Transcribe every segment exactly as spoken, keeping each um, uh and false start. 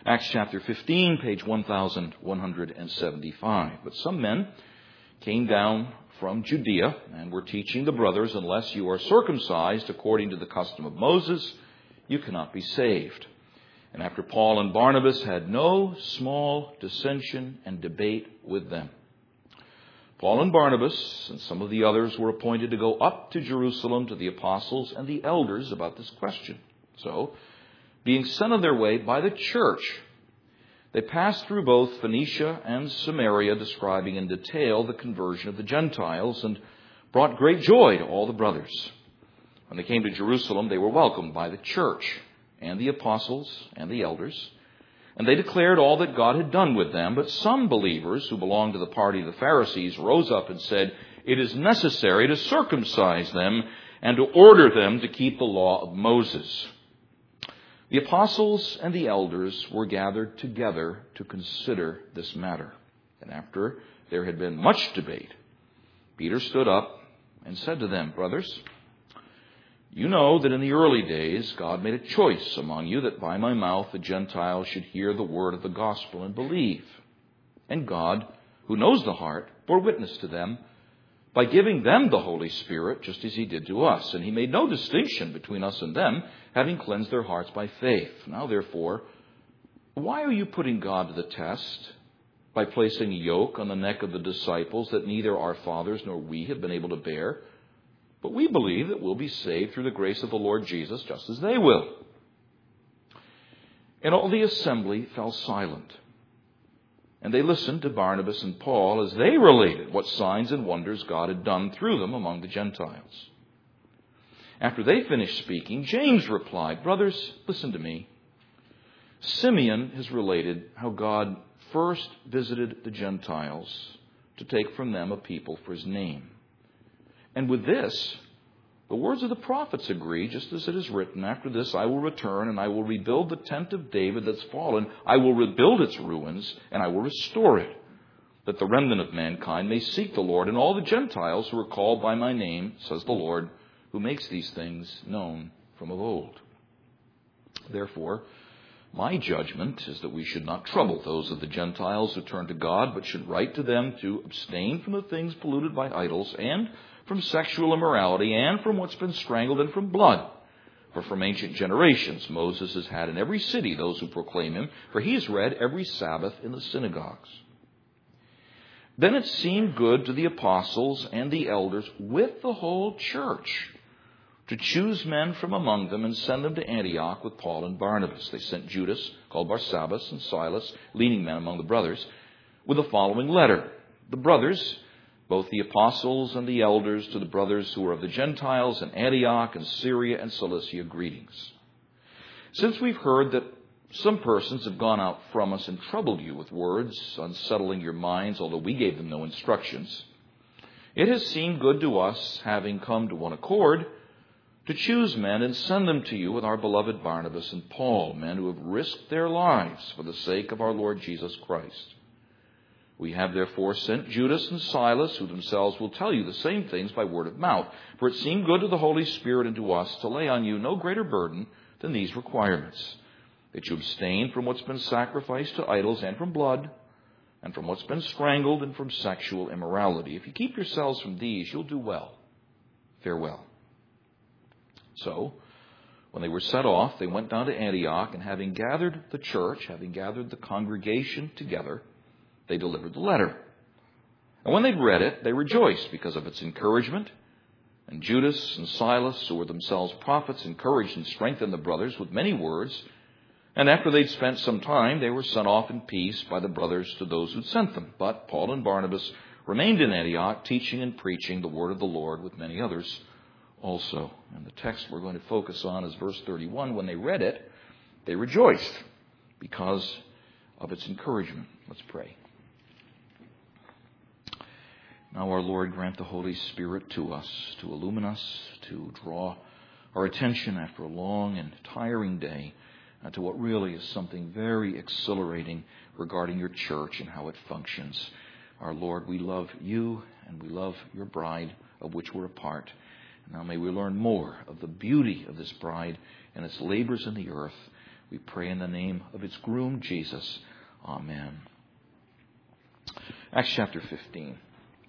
Acts chapter fifteen, page one thousand one hundred seventy-five. But some men came down from Judea and were teaching the brothers, unless you are circumcised according to the custom of Moses, you cannot be saved. And after Paul and Barnabas had no small dissension and debate with them, Paul and Barnabas and some of the others were appointed to go up to Jerusalem to the apostles and the elders about this question. So, being sent on their way by the church, they passed through both Phoenicia and Samaria, describing in detail the conversion of the Gentiles, and brought great joy to all the brothers. When they came to Jerusalem, they were welcomed by the church and the apostles and the elders, and they declared all that God had done with them. But some believers who belonged to the party of the Pharisees rose up and said, "It is necessary to circumcise them and to order them to keep the law of Moses." The apostles and the elders were gathered together to consider this matter. And after there had been much debate, Peter stood up and said to them, "Brothers, you know that in the early days God made a choice among you that by my mouth the Gentiles should hear the word of the gospel and believe. And God, who knows the heart, bore witness to them by giving them the Holy Spirit, just as he did to us. And he made no distinction between us and them, having cleansed their hearts by faith. Now, therefore, why are you putting God to the test by placing a yoke on the neck of the disciples that neither our fathers nor we have been able to bear? But we believe that we'll be saved through the grace of the Lord Jesus, just as they will." And all the assembly fell silent. And they listened to Barnabas and Paul as they related what signs and wonders God had done through them among the Gentiles. After they finished speaking, James replied, "Brothers, listen to me. Simeon has related how God first visited the Gentiles to take from them a people for his name. And with this, the words of the prophets agree, just as it is written, 'After this I will return, and I will rebuild the tent of David that's fallen. I will rebuild its ruins, and I will restore it, that the remnant of mankind may seek the Lord, and all the Gentiles who are called by my name, says the Lord, who makes these things known from of old.' Therefore, my judgment is that we should not trouble those of the Gentiles who turn to God, but should write to them to abstain from the things polluted by idols, and from sexual immorality, and from what's been strangled, and from blood. For from ancient generations Moses has had in every city those who proclaim him, for he is read every Sabbath in the synagogues." Then it seemed good to the apostles and the elders with the whole church to choose men from among them and send them to Antioch with Paul and Barnabas. They sent Judas, called Barsabbas, and Silas, leading men among the brothers, with the following letter: "The brothers, both the apostles and the elders, to the brothers who are of the Gentiles in Antioch and Syria and Cilicia, greetings. Since we've heard that some persons have gone out from us and troubled you with words, unsettling your minds, although we gave them no instructions, it has seemed good to us, having come to one accord, to choose men and send them to you with our beloved Barnabas and Paul, men who have risked their lives for the sake of our Lord Jesus Christ. We have therefore sent Judas and Silas, who themselves will tell you the same things by word of mouth. For it seemed good to the Holy Spirit and to us to lay on you no greater burden than these requirements: that you abstain from what's been sacrificed to idols, and from blood, and from what's been strangled, and from sexual immorality. If you keep yourselves from these, you'll do well. Farewell." So, when they were set off, they went down to Antioch, and having gathered the church, having gathered the congregation together, they delivered the letter. And when they'd read it, they rejoiced because of its encouragement. And Judas and Silas, who were themselves prophets, encouraged and strengthened the brothers with many words. And after they'd spent some time, they were sent off in peace by the brothers to those who'd sent them. But Paul and Barnabas remained in Antioch, teaching and preaching the word of the Lord with many others also. And the text we're going to focus on is verse thirty-one. When they read it, they rejoiced because of its encouragement. Let's pray. Now, our Lord, grant the Holy Spirit to us, to illumine us, to draw our attention after a long and tiring day uh, to what really is something very exhilarating regarding your church and how it functions. Our Lord, we love you and we love your bride, of which we're a part. Now may we learn more of the beauty of this bride and its labors in the earth. We pray in the name of its groom, Jesus. Amen. Acts chapter fifteen.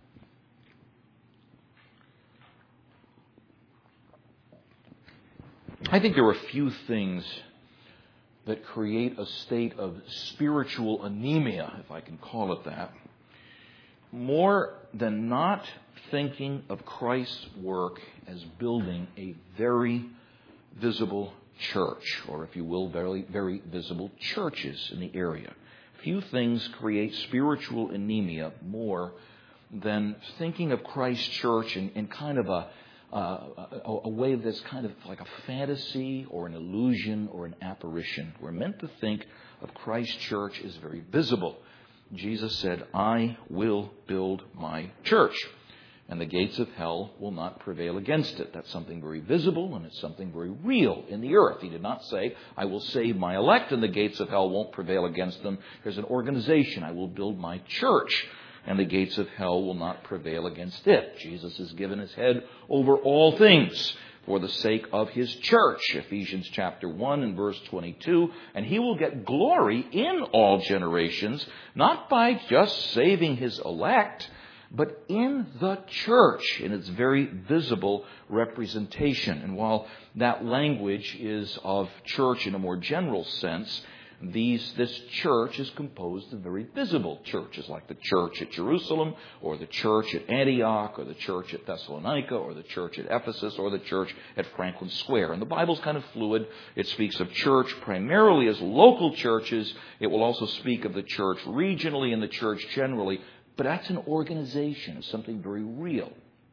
I think there are a few things that create a state of spiritual anemia, if I can call it that, more than not thinking of Christ's work as building a very visible church, or if you will, very, very visible churches in the area. Few things create spiritual anemia more than thinking of Christ's church in, in kind of a Uh, a, a way that's kind of like a fantasy or an illusion or an apparition. We're meant to think of Christ's church as very visible. Jesus said, I will build my church, and the gates of hell will not prevail against it. That's something very visible, and it's something very real in the earth. He did not say, I will save my elect, and the gates of hell won't prevail against them. There's an organization. I will build my church, and the gates of hell will not prevail against it. Jesus has given his head over all things for the sake of his church, Ephesians chapter one and verse twenty-two, and he will get glory in all generations, not by just saving his elect, but in the church, in its very visible representation. And while that language is of church in a more general sense, These, this church is composed of very visible churches, like the church at Jerusalem, or the church at Antioch, or the church at Thessalonica, or the church at Ephesus, or the church at Franklin Square. And the Bible's kind of fluid. It speaks of church primarily as local churches. It will also speak of the church regionally and the church generally. But that's an organization. It's something very real.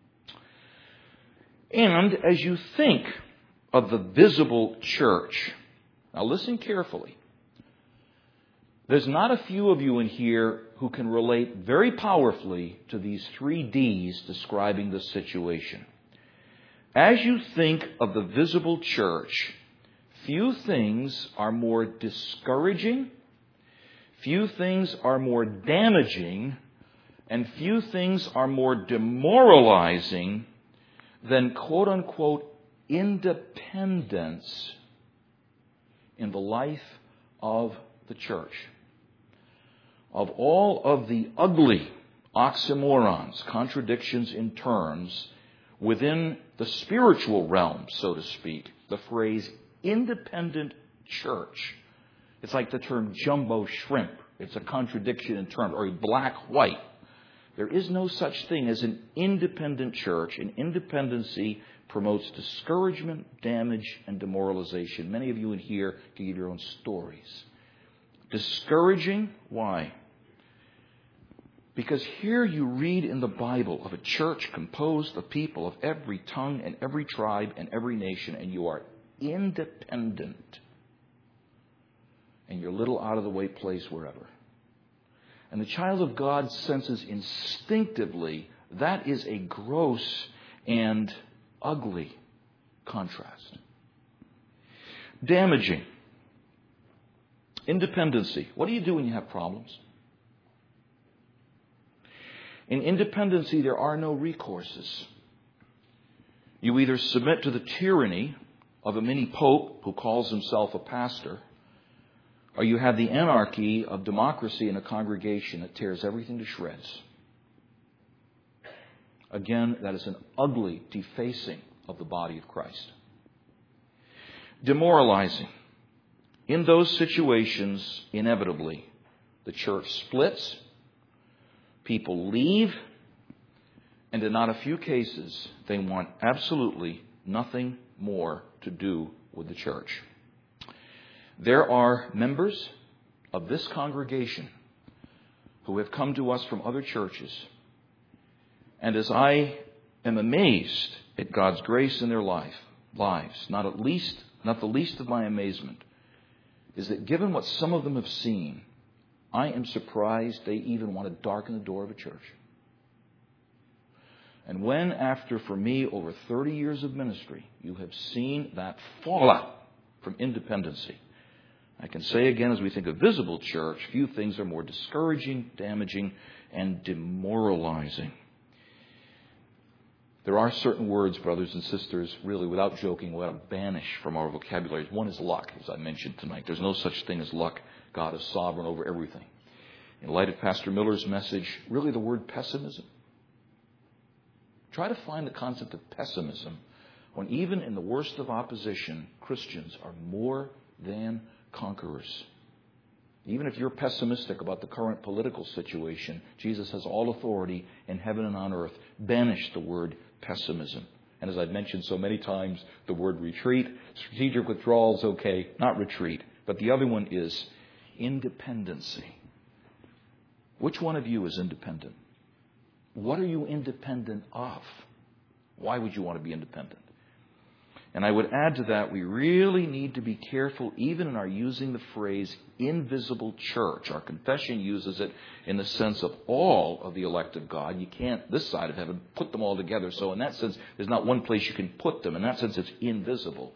And as you think of the visible church, now listen carefully. There's not a few of you in here who can relate very powerfully to these three D's describing the situation. As you think of the visible church, few things are more discouraging, few things are more damaging, and few things are more demoralizing than quote-unquote independence in the life of the church. Of all of the ugly oxymorons, contradictions in terms, within the spiritual realm, so to speak, the phrase independent church, it's like the term jumbo shrimp. It's a contradiction in terms, or black-white. There is no such thing as an independent church. And independency promotes discouragement, damage, and demoralization. Many of you in here can give your own stories. Discouraging, why? Because here you read in the Bible of a church composed of people of every tongue and every tribe and every nation, and you are independent. And you're a little out of the way place wherever. And the child of God senses instinctively that is a gross and ugly contrast. Damaging. Independency. What do you do when you have problems? In independency, there are no recourses. You either submit to the tyranny of a mini pope who calls himself a pastor, or you have the anarchy of democracy in a congregation that tears everything to shreds. Again, that is an ugly defacing of the body of Christ. Demoralizing. In those situations, inevitably, the church splits, people leave, and in not a few cases, they want absolutely nothing more to do with the church. There are members of this congregation who have come to us from other churches, and as I am amazed at God's grace in their life, lives, not at least, not the least of my amazement, is that given what some of them have seen, I am surprised they even want to darken the door of a church. And when, after, for me, over thirty years of ministry, you have seen that fallout from independency, I can say again, as we think of visible church, few things are more discouraging, damaging, and demoralizing. There are certain words, brothers and sisters, really, without joking, we ought to banish from our vocabularies. One is luck, as I mentioned tonight. There's no such thing as luck. God is sovereign over everything. In light of Pastor Miller's message, really the word pessimism. Try to find the concept of pessimism when even in the worst of opposition, Christians are more than conquerors. Even if you're pessimistic about the current political situation, Jesus has all authority in heaven and on earth. Banish the word pessimism. And as I've mentioned so many times, the word retreat, strategic withdrawal is okay, not retreat. But the other one is independency. Which one of you is independent? What are you independent of? Why would you want to be independent? And I would add to that, we really need to be careful even in our using the phrase invisible church. Our confession uses it in the sense of all of the elect of God. You can't, this side of heaven, put them all together. So in that sense, there's not one place you can put them. In that sense, it's invisible.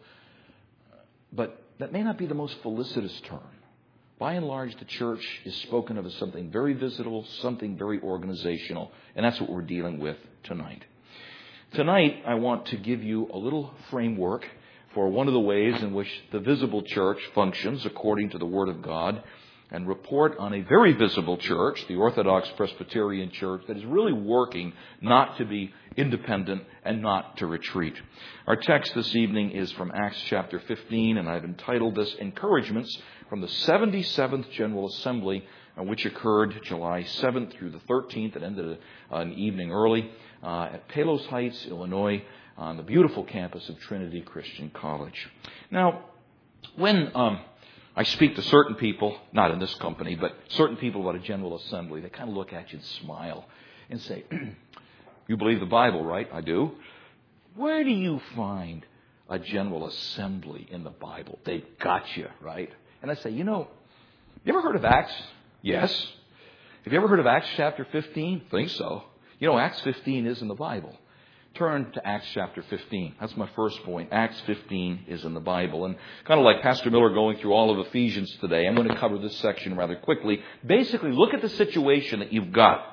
But that may not be the most felicitous term. By and large, the church is spoken of as something very visible, something very organizational. And that's what we're dealing with tonight. Tonight, I want to give you a little framework for one of the ways in which the visible church functions according to the Word of God, and report on a very visible church, the Orthodox Presbyterian Church, that is really working not to be independent and not to retreat. Our text this evening is from Acts chapter fifteen, and I've entitled this Encouragements from the seventy-seventh General Assembly, which occurred July seventh through the thirteenth. It ended an evening early uh, at Palos Heights, Illinois, on the beautiful campus of Trinity Christian College. Now, when um, I speak to certain people, not in this company, but certain people about a General Assembly, they kind of look at you and smile and say, "You believe the Bible, right?" "I do." "Where do you find a General Assembly in the Bible?" They've got you, right? And I say, you know, you ever heard of Acts? Yes. Have you ever heard of Acts chapter fifteen? Think so. You know, Acts fifteen is in the Bible. Turn to Acts chapter fifteen. That's my first point. Acts fifteen is in the Bible. And kind of like Pastor Miller going through all of Ephesians today, I'm going to cover this section rather quickly. Basically, look at the situation that you've got.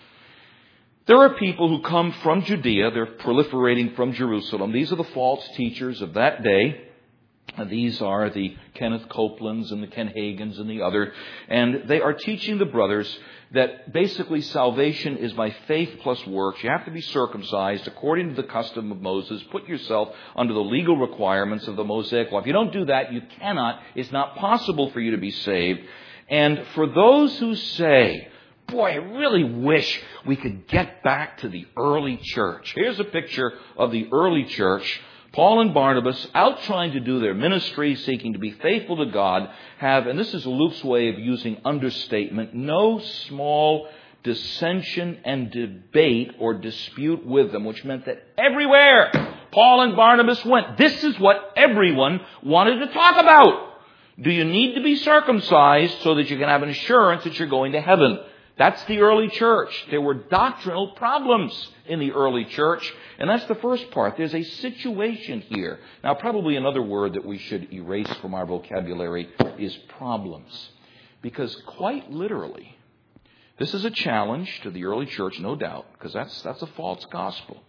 There are people who come from Judea. They're proliferating from Jerusalem. These are the false teachers of that day. And these are the Kenneth Copelands and the Ken Hagins and the other. And they are teaching the brothers that basically salvation is by faith plus works. You have to be circumcised according to the custom of Moses. Put yourself under the legal requirements of the Mosaic law. If you don't do that, you cannot. It's not possible for you to be saved. And for those who say, boy, I really wish we could get back to the early church. Here's a picture of the early church. Paul and Barnabas, out trying to do their ministry, seeking to be faithful to God, have, and this is Luke's way of using understatement, no small dissension and debate or dispute with them, which meant that everywhere Paul and Barnabas went, this is what everyone wanted to talk about. Do you need to be circumcised so that you can have an assurance that you're going to heaven? That's the early church. There were doctrinal problems in the early church. And that's the first part. There's a situation here. Now, probably another word that we should erase from our vocabulary is problems. Because quite literally, this is a challenge to the early church, no doubt, because that's, that's a false gospel.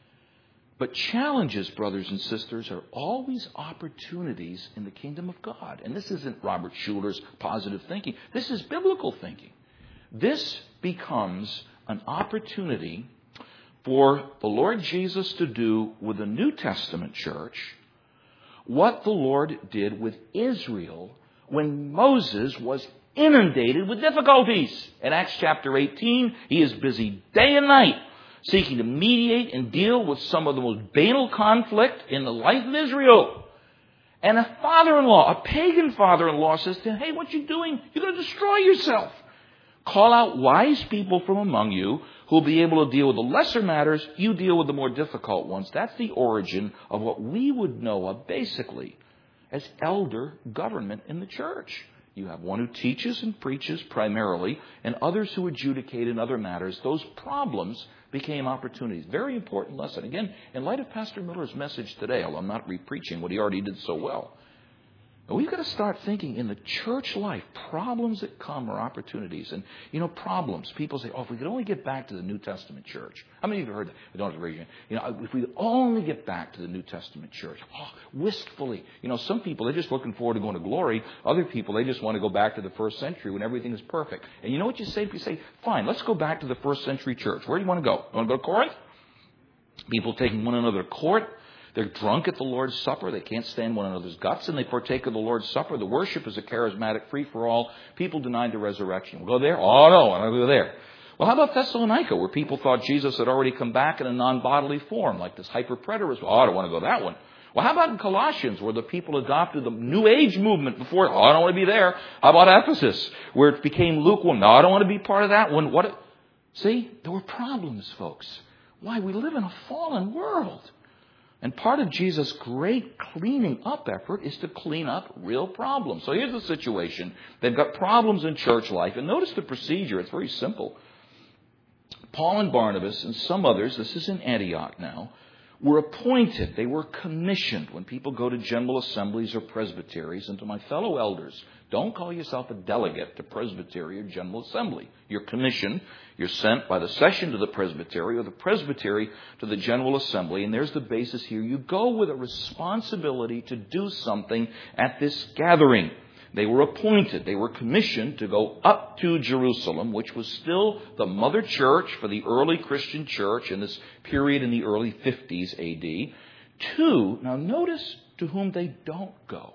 But challenges, brothers and sisters, are always opportunities in the kingdom of God. And this isn't Robert Schuller's positive thinking. This is biblical thinking. This becomes an opportunity for the Lord Jesus to do with the New Testament church what the Lord did with Israel when Moses was inundated with difficulties. In Acts chapter eighteen, he is busy day and night seeking to mediate and deal with some of the most banal conflict in the life of Israel. And a father-in-law, a pagan father-in-law, says to him, "Hey, what you doing? You're going to destroy yourself. Call out wise people from among you who will be able to deal with the lesser matters. You deal with the more difficult ones." That's the origin of what we would know of basically as elder government in the church. You have one who teaches and preaches primarily, and others who adjudicate in other matters. Those problems became opportunities. Very important lesson. Again, in light of Pastor Miller's message today, although I'm not re-preaching what he already did so well. And we've got to start thinking in the church life, problems that come are opportunities. And, you know, problems. People say, oh, if we could only get back to the New Testament church. How many of you have heard that? I don't have to raise your hand. You know, if we could only get back to the New Testament church. Oh, wistfully. You know, some people, they're just looking forward to going to glory. Other people, they just want to go back to the first century when everything is perfect. And you know what you say? You say, fine, let's go back to the first century church. Where do you want to go? You want to go to Corinth? People taking one another to court. They're drunk at the Lord's Supper. They can't stand one another's guts, and they partake of the Lord's Supper. The worship is a charismatic free-for-all. People denied the resurrection. We'll go there? Oh, no, I don't go there. Well, how about Thessalonica, where people thought Jesus had already come back in a non-bodily form, like this hyper-preterism? Oh, I don't want to go that one. Well, how about in Colossians, where the people adopted the New Age movement before? Oh, I don't want to be there. How about Ephesus, where it became lukewarm? No, I don't want to be part of that one. What? See, there were problems, folks. Why? We live in a fallen world. And part of Jesus' great cleaning up effort is to clean up real problems. So here's the situation. They've got problems in church life. And notice the procedure. It's very simple. Paul and Barnabas and some others, this is in Antioch now, were appointed. They were commissioned when people go to general assemblies or presbyteries. And to my fellow elders, don't call yourself a delegate to presbytery or general assembly. You're commissioned. You're sent by the session to the presbytery or the presbytery to the general assembly. And there's the basis here. You go with a responsibility to do something at this gathering. They were appointed. They were commissioned to go up to Jerusalem, which was still the mother church for the early Christian church in this period in the early fifties A D. Two, now notice to whom they don't go.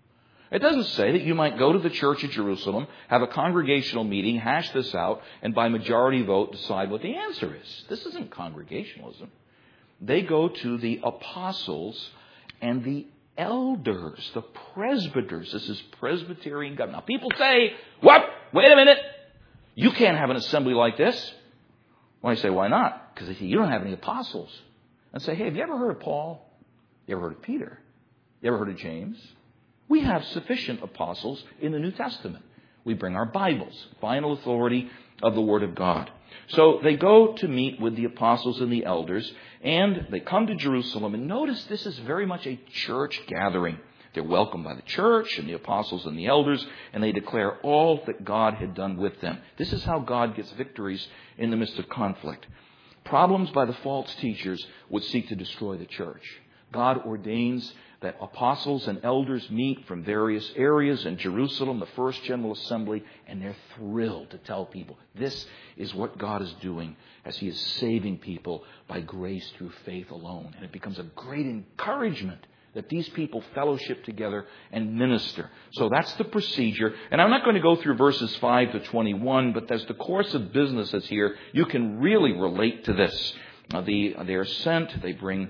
It doesn't say that you might go to the church at Jerusalem, have a congregational meeting, hash this out, and by majority vote decide what the answer is. This isn't congregationalism. They go to the apostles and the elders, the presbyters. This is Presbyterian government. Now people say, what? Wait a minute. You can't have an assembly like this. Well, I say, why not? Because they say, you don't have any apostles. And say, hey, have you ever heard of Paul? You ever heard of Peter? You ever heard of James? We have sufficient apostles in the New Testament. We bring our Bibles, final authority of the Word of God. So they go to meet with the apostles and the elders, and they come to Jerusalem. And notice this is very much a church gathering. They're welcomed by the church and the apostles and the elders, and they declare all that God had done with them. This is how God gets victories in the midst of conflict. Problems by the false teachers would seek to destroy the church. God ordains that apostles and elders meet from various areas in Jerusalem, the first general assembly, and they're thrilled to tell people this is what God is doing as He is saving people by grace through faith alone. And it becomes a great encouragement that these people fellowship together and minister. So that's the procedure. And I'm not going to go through verses five to twenty-one, but as the course of business that's here, you can really relate to this. Uh, the, they are sent, they bring...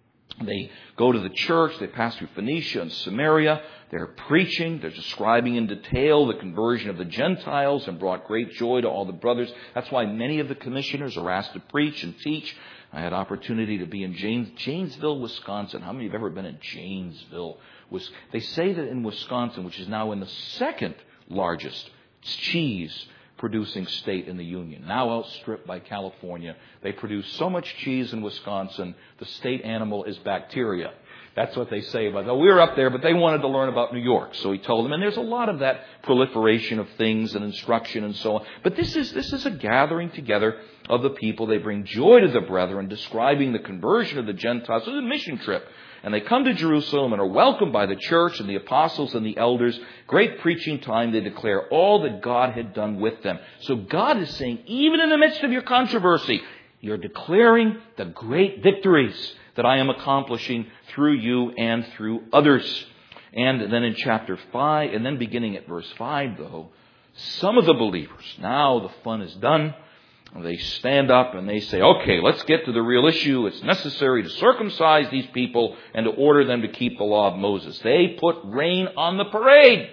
They go to the church, they pass through Phoenicia and Samaria, they're preaching, they're describing in detail the conversion of the Gentiles and brought great joy to all the brothers. That's why many of the commissioners are asked to preach and teach. I had opportunity to be in James, Janesville, Wisconsin. How many have ever been in Janesville? They say that in Wisconsin, which is now in the second largest cheese producing state in the Union, now outstripped by California. They produce so much cheese in Wisconsin, the state animal is bacteria. That's what they say about it. We were up there, but they wanted to learn about New York. So he told them, and there's a lot of that proliferation of things and instruction and so on. But this is this is a gathering together of the people. They bring joy to the brethren, describing the conversion of the Gentiles. It's a mission trip. And they come to Jerusalem and are welcomed by the church and the apostles and the elders. Great preaching time. They declare all that God had done with them. So God is saying, even in the midst of your controversy, you're declaring the great victories that I am accomplishing through you and through others. And then in chapter five, and then beginning at verse five, though, some of the believers, now the fun is done. They stand up and they say, okay, let's get to the real issue. It's necessary to circumcise these people and to order them to keep the law of Moses. They put rain on the parade.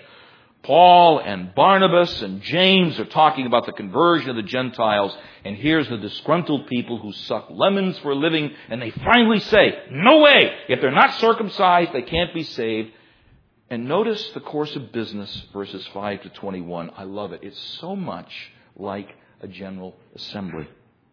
Paul and Barnabas and James are talking about the conversion of the Gentiles. And here's the disgruntled people who suck lemons for a living. And they finally say, no way. If they're not circumcised, they can't be saved. And notice the course of business, verses five to twenty-one. I love it. It's so much like a general assembly.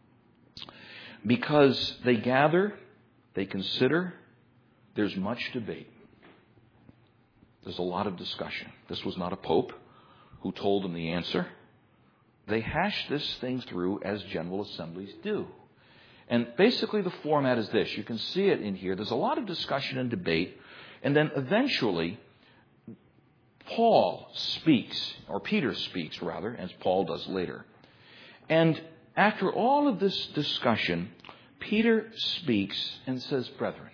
Because they gather, they consider, there's much debate. there's a lot of discussion. This was not a pope who told them the answer. They hashed this thing through as General Assemblies do. And basically the format is this. You can see it in here. There's a lot of discussion and debate. And then eventually, Paul speaks, or Peter speaks rather, as Paul does later. And after all of this discussion, Peter speaks and says, brethren,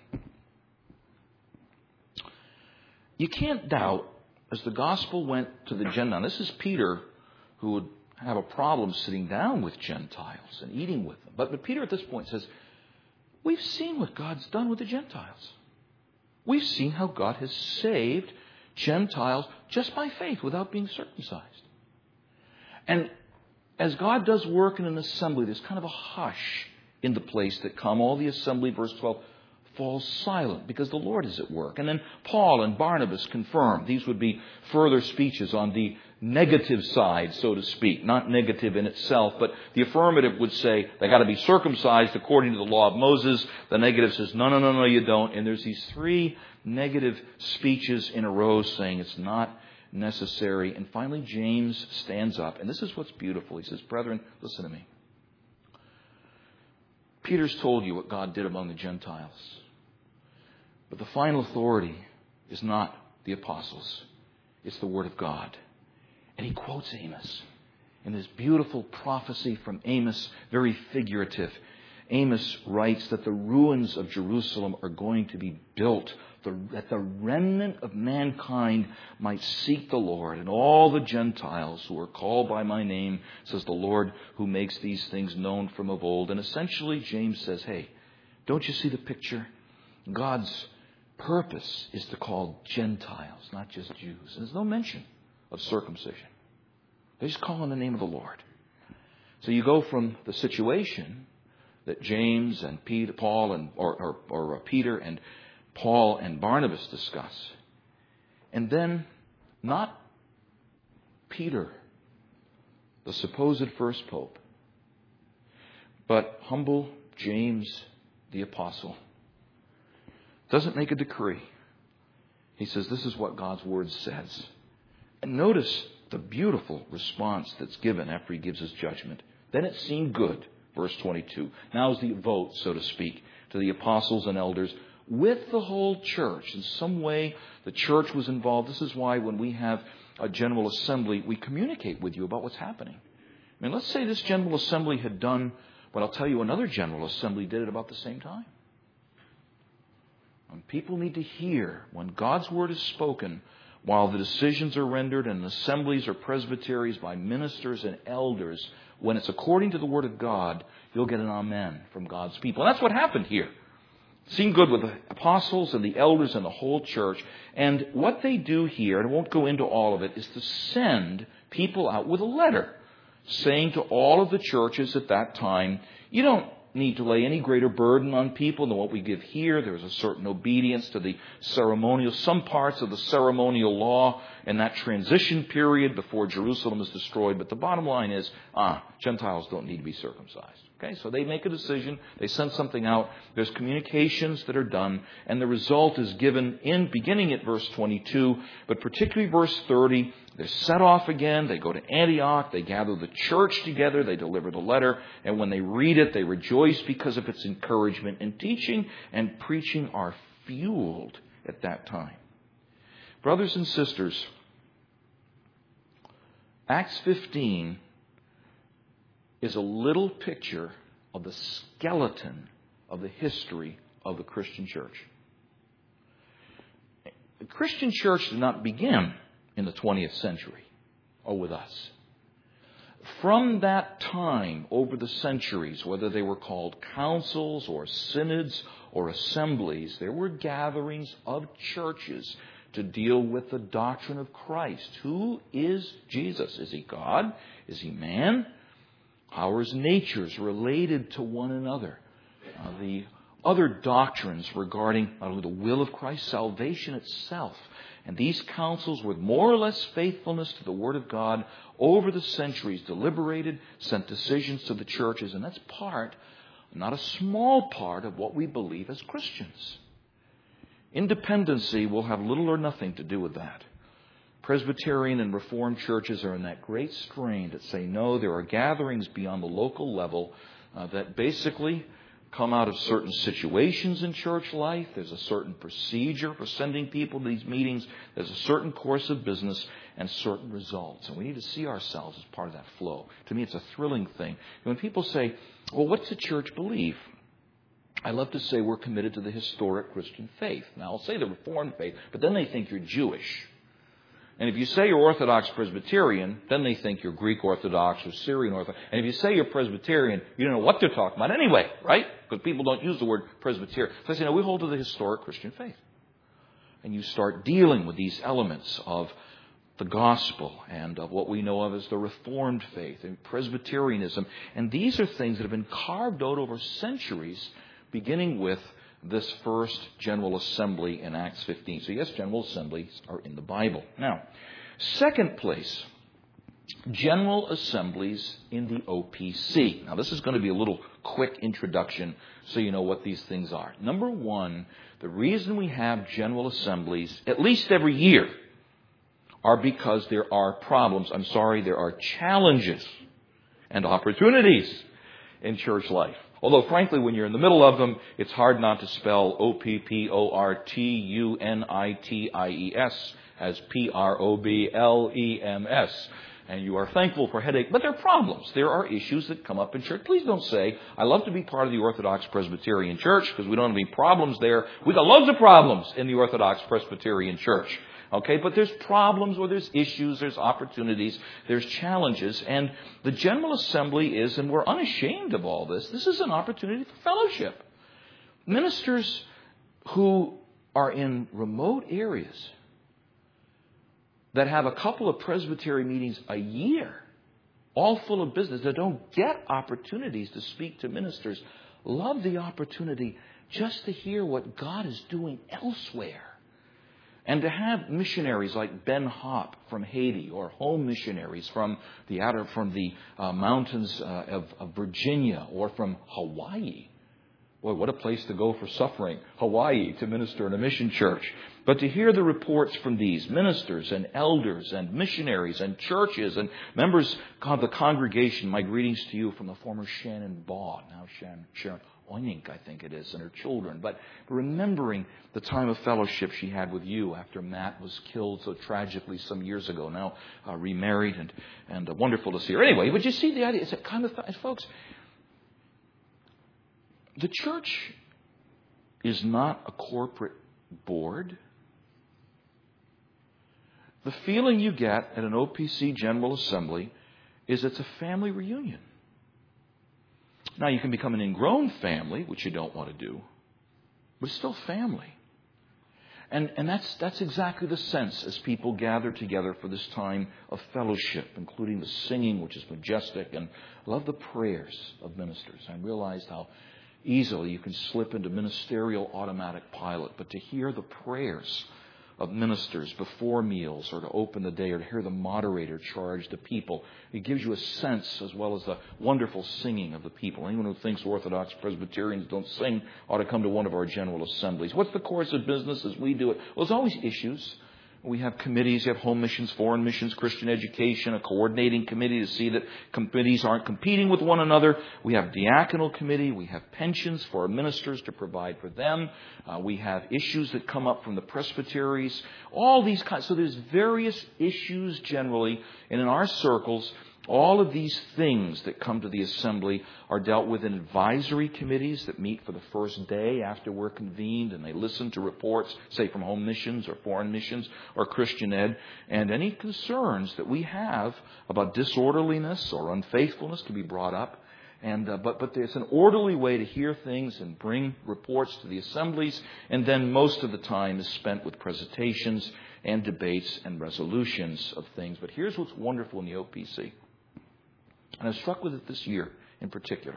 you can't doubt, as the gospel went to the Gentiles, this is Peter who would have a problem sitting down with Gentiles and eating with them. But, but Peter at this point says, we've seen what God's done with the Gentiles. We've seen how God has saved Gentiles just by faith without being circumcised. And as God does work in an assembly, there's kind of a hush in the place that come. All the assembly, verse twelve, falls silent because the Lord is at work. And then Paul and Barnabas confirm. These would be further speeches on the negative side, so to speak. Not negative in itself, but the affirmative would say they got to be circumcised according to the law of Moses. The negative says, no, no, no, no, you don't. And there's these three negative speeches in a row saying it's not necessary. And finally, James stands up. And this is what's beautiful. He says, brethren, listen to me. Peter's told you what God did among the Gentiles. But the final authority is not the apostles. It's the Word of God. And he quotes Amos in this beautiful prophecy from Amos, very figurative. Amos writes that the ruins of Jerusalem are going to be built, that the remnant of mankind might seek the Lord, and all the Gentiles who are called by my name, says the Lord who makes these things known from of old. And essentially James says, hey, don't you see the picture? God's purpose is to call Gentiles, not just Jews. And there's no mention of circumcision. They just call on the name of the Lord. So you go from the situation that James and Peter, Paul and or, or, or Peter and Paul and Barnabas discuss, and then not Peter, the supposed first pope, but humble James the apostle, doesn't make a decree. He says, this is what God's word says. And notice the beautiful response that's given after he gives his judgment. Then it seemed good, verse twenty-two. Now is the vote, so to speak, to the apostles and elders with the whole church. In some way, the church was involved. This is why when we have a general assembly, we communicate with you about what's happening. I mean, let's say this general assembly had done what I'll tell you another general assembly did at about the same time. And people need to hear when God's word is spoken, while the decisions are rendered in assemblies or presbyteries by ministers and elders, when it's according to the word of God, you'll get an amen from God's people. And that's what happened here. It seemed good with the apostles and the elders and the whole church. And what they do here, and I won't go into all of it, is to send people out with a letter saying to all of the churches at that time, you don't need to lay any greater burden on people than what we give here. There is a certain obedience to the ceremonial, some parts of the ceremonial law in that transition period before Jerusalem is destroyed. But the bottom line is, ah, Gentiles don't need to be circumcised. Okay, so they make a decision. They send something out. There's communications that are done. And the result is given in beginning at verse twenty-two, but particularly verse thirty. They're set off again. They go to Antioch. They gather the church together. They deliver the letter. And when they read it, they rejoice because of its encouragement. And teaching and preaching are fueled at that time. Brothers and sisters, Acts fifteen is a little picture of the skeleton of the history of the Christian church. The Christian church did not begin in the twentieth century or with us. From that time, over the centuries, whether they were called councils or synods or assemblies, there were gatherings of churches to deal with the doctrine of Christ. Who is Jesus? Is he God? Is he man? How are his natures related to one another? Uh, the other doctrines regarding not only the will of Christ, salvation itself. And these councils, with more or less faithfulness to the Word of God, over the centuries, deliberated, sent decisions to the churches. And that's part, not a small part, of what we believe as Christians. Independency will have little or nothing to do with that. Presbyterian and Reformed churches are in that great strain that say, no, there are gatherings beyond the local level uh, that basically come out of certain situations in church life. There's a certain procedure for sending people to these meetings. There's a certain course of business and certain results. And we need to see ourselves as part of that flow. To me, it's a thrilling thing. When people say, well, what's the church believe? I love to say we're committed to the historic Christian faith. Now, I'll say the Reformed faith, but then they think you're Jewish. And if you say you're Orthodox Presbyterian, then they think you're Greek Orthodox or Syrian Orthodox. And if you say you're Presbyterian, you don't know what they're talking about anyway, right? Because people don't use the word Presbyterian. So I say, no, we hold to the historic Christian faith. And you start dealing with these elements of the gospel and of what we know of as the Reformed faith and Presbyterianism. And these are things that have been carved out over centuries, beginning with this first General Assembly in Acts fifteen. So yes, General Assemblies are in the Bible. Now, second place, General Assemblies in the O P C. Now, this is going to be a little quick introduction so you know what these things are. Number one, the reason we have General Assemblies, at least every year, are because there are problems. I'm sorry, there are challenges and opportunities in church life. Although, frankly, when you're in the middle of them, it's hard not to spell O P P O R T U N I T I E S as P R O B L E M S. And you are thankful for headache. But there are problems. There are issues that come up in church. Please don't say, I love to be part of the Orthodox Presbyterian Church because we don't have any problems there. We've got loads of problems in the Orthodox Presbyterian Church. Okay, but there's problems or there's issues, there's opportunities, there's challenges. And the General Assembly is, and we're unashamed of all this, this is an opportunity for fellowship. Ministers who are in remote areas that have a couple of presbytery meetings a year, all full of business, that don't get opportunities to speak to ministers, love the opportunity just to hear what God is doing elsewhere. And to have missionaries like Ben Hopp from Haiti, or home missionaries from the outer, from the uh, mountains uh, of, of Virginia, or from Hawaii. Boy, what a place to go for suffering, Hawaii, to minister in a mission church. But to hear the reports from these ministers and elders and missionaries and churches and members of the congregation, my greetings to you from the former Shannon Baugh, now Sharon, Sharon Oinink, I think it is, and her children. But remembering the time of fellowship she had with you after Matt was killed so tragically some years ago, now uh, remarried, and, and uh, wonderful to see her. Anyway, but you see the idea, it's that kind of th- folks, the church is not a corporate board. The feeling you get at an O P C General Assembly is it's a family reunion. Now, you can become an ingrown family, which you don't want to do, but it's still family. And, and that's, that's exactly the sense as people gather together for this time of fellowship, including the singing, which is majestic, and I love the prayers of ministers. I realized how easily you can slip into ministerial automatic pilot, but to hear the prayers of ministers before meals or to open the day, or to hear the moderator charge the people, it gives you a sense, as well as the wonderful singing of the people. Anyone who thinks Orthodox Presbyterians don't sing ought to come to one of our General Assemblies. What's the course of business as we do it? Well, there's always issues. We have committees. You have home missions, foreign missions, Christian education, a coordinating committee to see that committees aren't competing with one another. We have diaconal committee. We have pensions for our ministers to provide for them. Uh, we have issues that come up from the presbyteries. All these kinds. So there's various issues generally. And in our circles, all of these things that come to the assembly are dealt with in advisory committees that meet for the first day after we're convened, and they listen to reports, say from home missions or foreign missions or Christian ed, and any concerns that we have about disorderliness or unfaithfulness can be brought up. And uh, but but there's an orderly way to hear things and bring reports to the assemblies, and then most of the time is spent with presentations and debates and resolutions of things. But here's what's wonderful in the O P C. And I was struck with it this year in particular.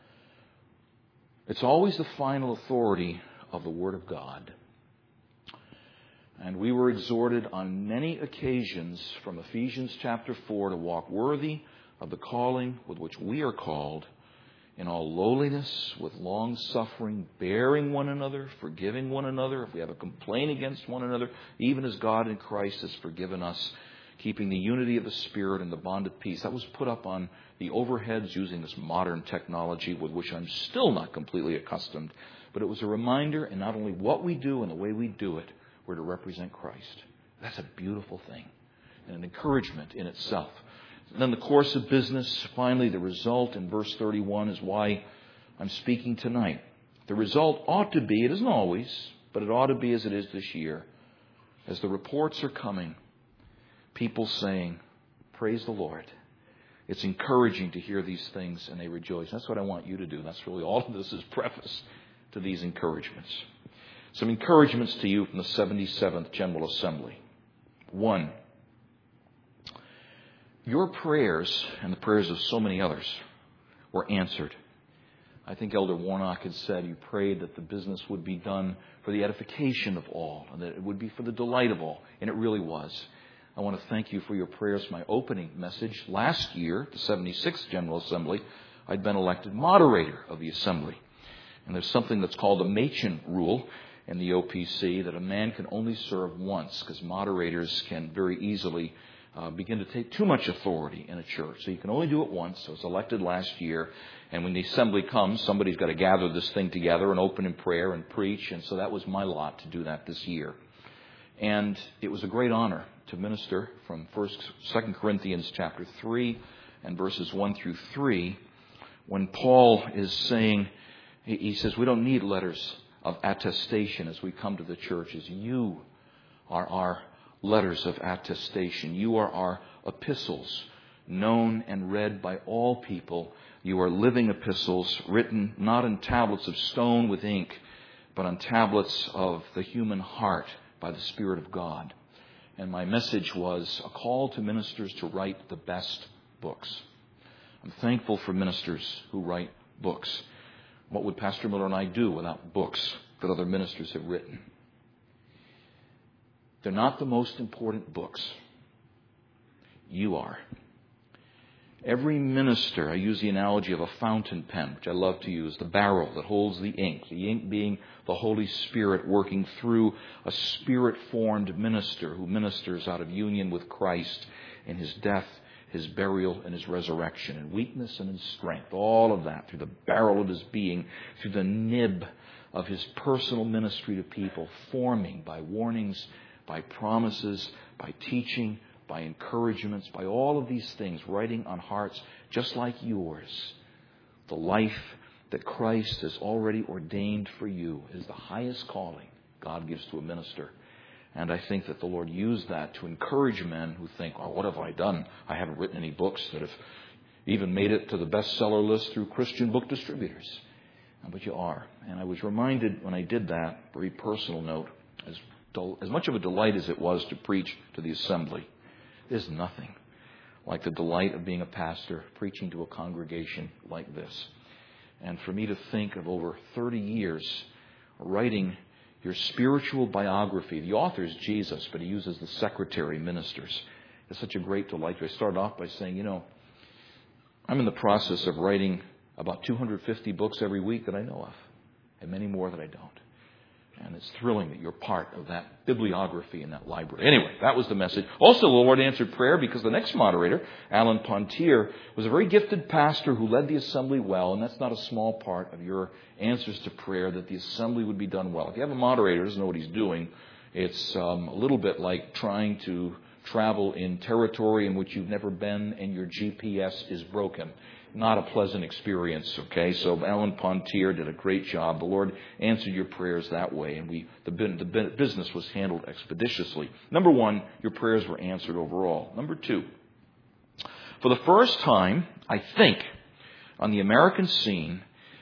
It's always the final authority of the Word of God. And we were exhorted on many occasions from Ephesians chapter four to walk worthy of the calling with which we are called in all lowliness, with long suffering, bearing one another, forgiving one another, if we have a complaint against one another, even as God in Christ has forgiven us, keeping the unity of the Spirit and the bond of peace. That was put up on the overheads using this modern technology with which I'm still not completely accustomed. But it was a reminder, and not only what we do and the way we do it, we're to represent Christ. That's a beautiful thing and an encouragement in itself. And then the course of business, finally, the result in verse thirty-one is why I'm speaking tonight. The result ought to be, it isn't always, but it ought to be as it is this year, as the reports are coming, people saying, praise the Lord. It's encouraging to hear these things and they rejoice. That's what I want you to do. That's really all of this is preface to these encouragements. Some encouragements to you from the seventy-seventh General Assembly. One, your prayers and the prayers of so many others were answered. I think Elder Warnock had said you prayed that the business would be done for the edification of all and that it would be for the delight of all. And it really was. I want to thank you for your prayers. My opening message last year, the seventy-sixth General Assembly, I'd been elected moderator of the assembly. And there's something that's called the Machen rule in the O P C, that a man can only serve once because moderators can very easily uh, begin to take too much authority in a church. So you can only do it once. So I was elected last year. And when the assembly comes, somebody's got to gather this thing together and open in prayer and preach. And so that was my lot to do that this year. And it was a great honor to minister from First, Second Corinthians chapter three and verses one through three, when Paul is saying, he says, we don't need letters of attestation as we come to the churches. You are our letters of attestation. You are our epistles, known and read by all people. You are living epistles, written not in tablets of stone with ink, but on tablets of the human heart by the Spirit of God. And my message was a call to ministers to write the best books. I'm thankful for ministers who write books. What would Pastor Miller and I do without books that other ministers have written? They're not the most important books. You are. Every minister, I use the analogy of a fountain pen, which I love to use, the barrel that holds the ink, the ink being the Holy Spirit working through a Spirit-formed minister who ministers out of union with Christ in His death, His burial, and His resurrection, in weakness and in strength. All of that through the barrel of His being, through the nib of His personal ministry to people, forming by warnings, by promises, by teaching, by encouragements, by all of these things, writing on hearts just like yours. The life that Christ has already ordained for you is the highest calling God gives to a minister. And I think that the Lord used that to encourage men who think, oh, what have I done? I haven't written any books that have even made it to the bestseller list through Christian book distributors. But you are. And I was reminded when I did that, very personal note, as, as much of a delight as it was to preach to the assembly, there's nothing like the delight of being a pastor, preaching to a congregation like this. And for me to think of over thirty years writing your spiritual biography. The author is Jesus, but he uses the secretary ministers. It's such a great delight. I started off by saying, you know, I'm in the process of writing about two hundred fifty books every week that I know of, and many more that I don't. And it's thrilling that you're part of that bibliography in that library. Anyway, that was the message. Also, the Lord answered prayer because the next moderator, Alan Pontier, was a very gifted pastor who led the assembly well. And that's not a small part of your answers to prayer, that the assembly would be done well. If you have a moderator who doesn't know what he's doing, it's um, a little bit like trying to travel in territory in which you've never been and your G P S is broken. Not a pleasant experience, okay? So Alan Pontier did a great job. The Lord answered your prayers that way, and we the, the business was handled expeditiously. Number one, your prayers were answered overall. Number two, for the first time, I think, on the American scene,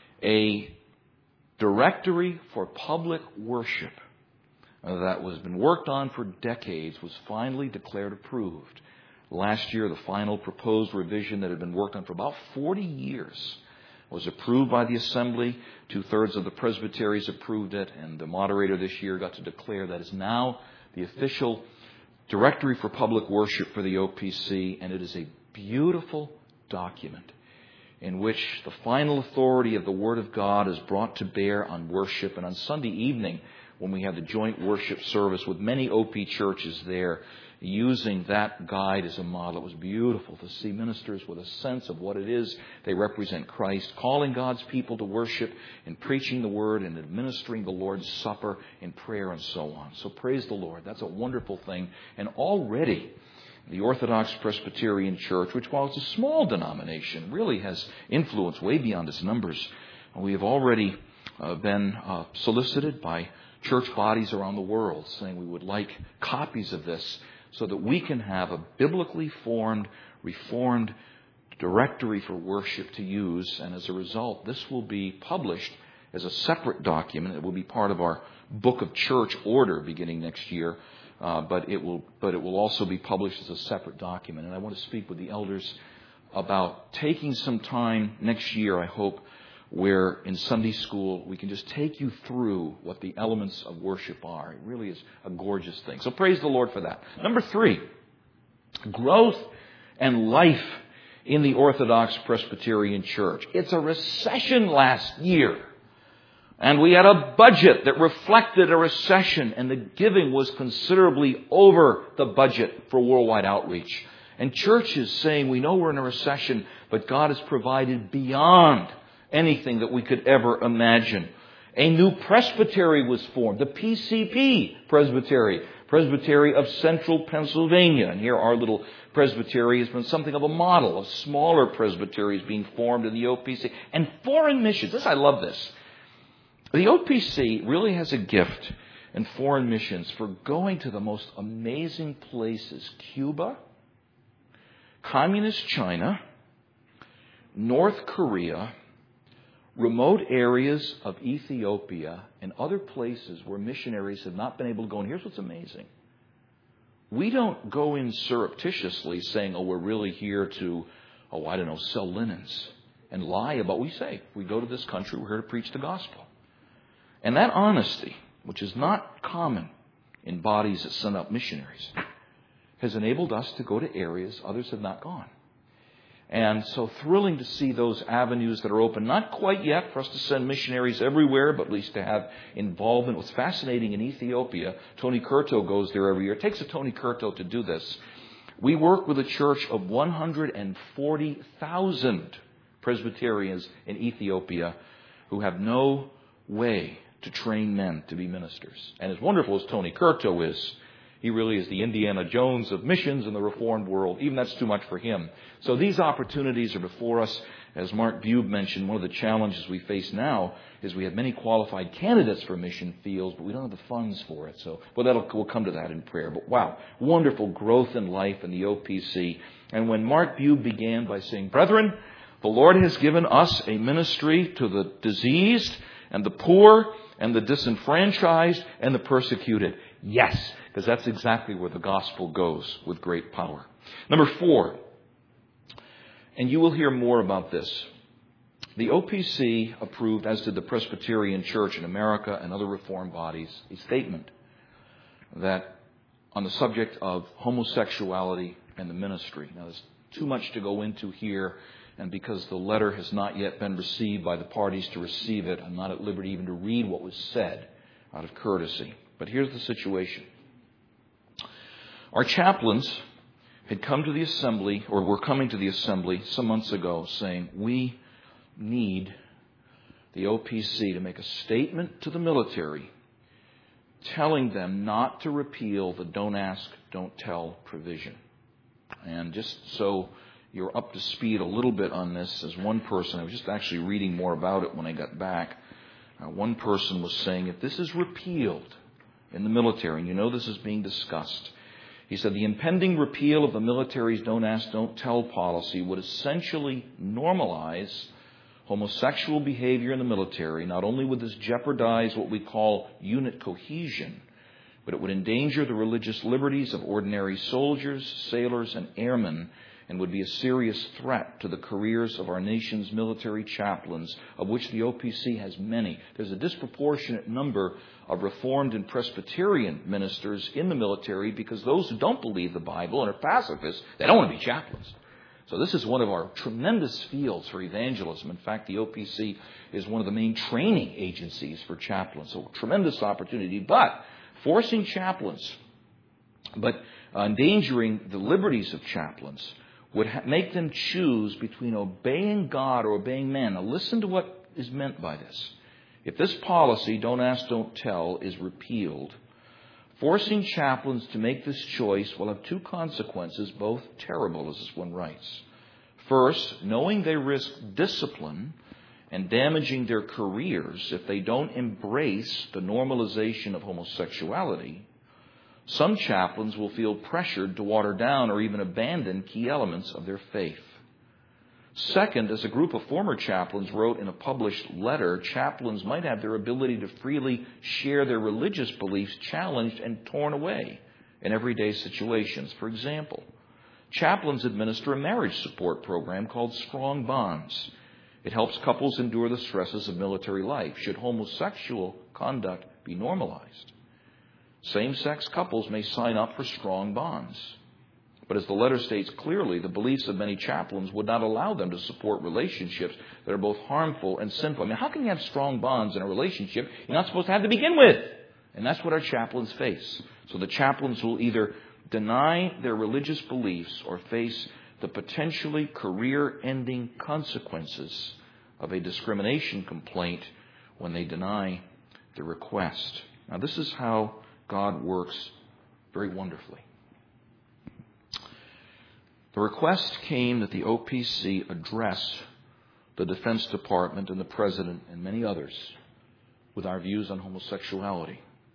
a directory for public worship that was been worked on for decades was finally declared approved. Last year, the final proposed revision that had been worked on for about forty years was approved by the assembly. Two-thirds of the presbyteries approved it, and the moderator this year got to declare that is now the official directory for public worship for the O P C, and it is a beautiful document. in which the final authority of the Word of God is brought to bear on worship. And on Sunday evening, when we had the joint worship service with many O P churches there, using that guide as a model, it was beautiful to see ministers with a sense of what it is they represent Christ, calling God's people to worship and preaching the Word and administering the Lord's Supper in prayer and so on. So praise the Lord. That's a wonderful thing. And already the Orthodox Presbyterian Church, which while it's a small denomination, really has influence way beyond its numbers. We have already uh, been uh, solicited by church bodies around the world saying we would like copies of this so that we can have a biblically formed, reformed directory for worship to use. And as a result, this will be published as a separate document. It will be part of our Book of Church Order beginning next year. Uh, but it will but it will also be published as a separate document. And I want to speak with the elders about taking some time next year, I hope, where in Sunday school we can just take you through what the elements of worship are. It really is a gorgeous thing. So praise the Lord for that. Number three, growth and life in the Orthodox Presbyterian Church. It's a recession last year. And we had a budget that reflected a recession, and the giving was considerably over the budget for worldwide outreach. And churches saying, we know we're in a recession, but God has provided beyond anything that we could ever imagine. A new presbytery was formed, the P C P Presbytery, Presbytery of Central Pennsylvania. And here our little presbytery has been something of a model of smaller presbyteries being formed in the O P C. And foreign missions. This, I love this. The O P C really has a gift in foreign missions for going to the most amazing places. Cuba, Communist China, North Korea, remote areas of Ethiopia, and other places where missionaries have not been able to go. And here's what's amazing. We don't go in surreptitiously saying, oh, we're really here to, oh, I don't know, sell linens and lie about what we say. We go to this country, we're here to preach the gospel. And that honesty, which is not common in bodies that send out missionaries, has enabled us to go to areas others have not gone. And so thrilling to see those avenues that are open. Not quite yet for us to send missionaries everywhere, but at least to have involvement. What's fascinating in Ethiopia, Tony Curto goes there every year. It takes a Tony Curto to do this. We work with a church of one hundred forty thousand Presbyterians in Ethiopia who have no way to train men to be ministers. And as wonderful as Tony Curto is, he really is the Indiana Jones of missions in the Reformed world. Even that's too much for him. So these opportunities are before us. As Mark Bube mentioned, one of the challenges we face now is we have many qualified candidates for mission fields, but we don't have the funds for it. So, well, that'll, we'll come to that in prayer. But wow, wonderful growth in life in the O P C. And when Mark Bube began by saying, brethren, the Lord has given us a ministry to the diseased and the poor and the disenfranchised and the persecuted. Yes, because that's exactly where the gospel goes with great power. Number four, and you will hear more about this. The O P C approved, as did the Presbyterian Church in America and other Reformed bodies, a statement that on the subject of homosexuality and the ministry. Now, there's too much to go into here. And because the letter has not yet been received by the parties to receive it, I'm not at liberty even to read what was said out of courtesy. But here's the situation. Our chaplains had come to the assembly, or were coming to the assembly some months ago saying, we need the O P C to make a statement to the military telling them not to repeal the don't ask, don't tell provision. And just so you're up to speed a little bit on this, as one person, I was just actually reading more about it when I got back. Uh, one person was saying, if this is repealed in the military, and you know this is being discussed, he said the impending repeal of the military's don't ask, don't tell policy would essentially normalize homosexual behavior in the military. Not only would this jeopardize what we call unit cohesion, but it would endanger the religious liberties of ordinary soldiers, sailors, and airmen, and would be a serious threat to the careers of our nation's military chaplains, of which the O P C has many. There's a disproportionate number of Reformed and Presbyterian ministers in the military because those who don't believe the Bible and are pacifists, they don't want to be chaplains. So this is one of our tremendous fields for evangelism. In fact, the O P C is one of the main training agencies for chaplains. So tremendous opportunity. But forcing chaplains, but endangering the liberties of chaplains would ha- make them choose between obeying God or obeying man. Now listen to what is meant by this. If this policy, don't ask, don't tell, is repealed, forcing chaplains to make this choice will have two consequences, both terrible, as this one writes. First, knowing they risk discipline and damaging their careers if they don't embrace the normalization of homosexuality, some chaplains will feel pressured to water down or even abandon key elements of their faith. Second, as a group of former chaplains wrote in a published letter, chaplains might have their ability to freely share their religious beliefs challenged and torn away in everyday situations. For example, chaplains administer a marriage support program called Strong Bonds. It helps couples endure the stresses of military life should homosexual conduct be normalized. Same-sex couples may sign up for Strong Bonds. But as the letter states clearly, the beliefs of many chaplains would not allow them to support relationships that are both harmful and sinful. I mean, how can you have strong bonds in a relationship you're not supposed to have to begin with? And that's what our chaplains face. So the chaplains will either deny their religious beliefs or face the potentially career-ending consequences of a discrimination complaint when they deny the request. Now, this is how God works very wonderfully. The request came that the O P C address the Defense Department and the President and many others with our views on homosexuality.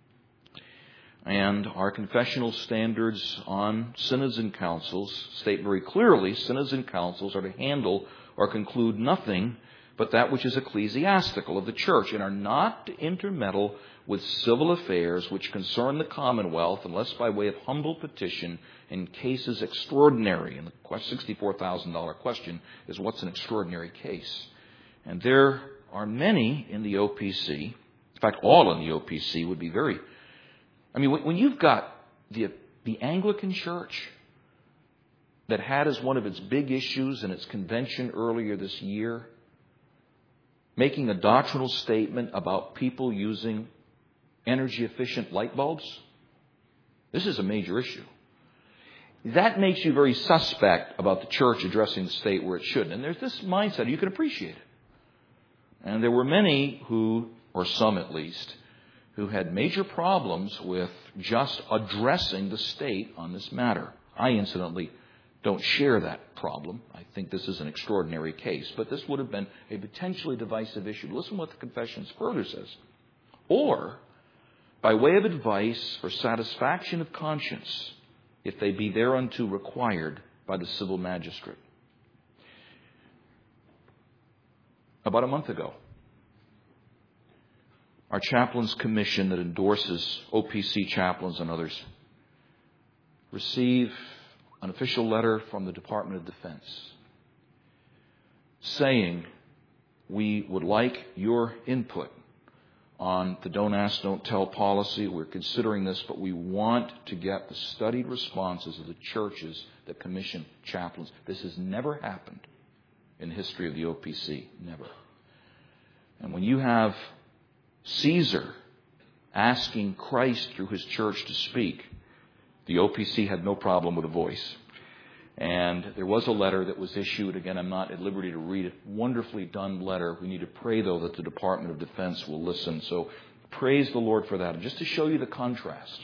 And our confessional standards on synods and councils state very clearly synods and councils are to handle or conclude nothing but that which is ecclesiastical of the church, and are not to intermeddle with civil affairs which concern the commonwealth unless by way of humble petition in cases extraordinary. And the sixty-four thousand dollars question is, what's an extraordinary case? And there are many in the O P C. In fact, all in the O P C would be very... I mean, when you've got the, the Anglican Church that had as one of its big issues in its convention earlier this year making a doctrinal statement about people using energy-efficient light bulbs, this is a major issue. That makes you very suspect about the church addressing the state where it shouldn't. And there's this mindset, you can appreciate it. And there were many who, or some at least, who had major problems with just addressing the state on this matter. I, incidentally, don't share that problem. I think this is an extraordinary case. But this would have been a potentially divisive issue. Listen to what the Confessions further says. Or, by way of advice for satisfaction of conscience, if they be thereunto required by the civil magistrate. About a month ago, our chaplains commission that endorses O P C chaplains and others receive an official letter from the Department of Defense saying, we would like your input on the don't ask, don't tell policy. We're considering this, but we want to get the studied responses of the churches that commission chaplains. This has never happened in the history of the O P C. Never. And when you have Caesar asking Christ through his church to speak, the O P C had no problem with a voice. And there was a letter that was issued. Again, I'm not at liberty to read it. Wonderfully done letter. We need to pray, though, that the Department of Defense will listen. So praise the Lord for that. And just to show you the contrast.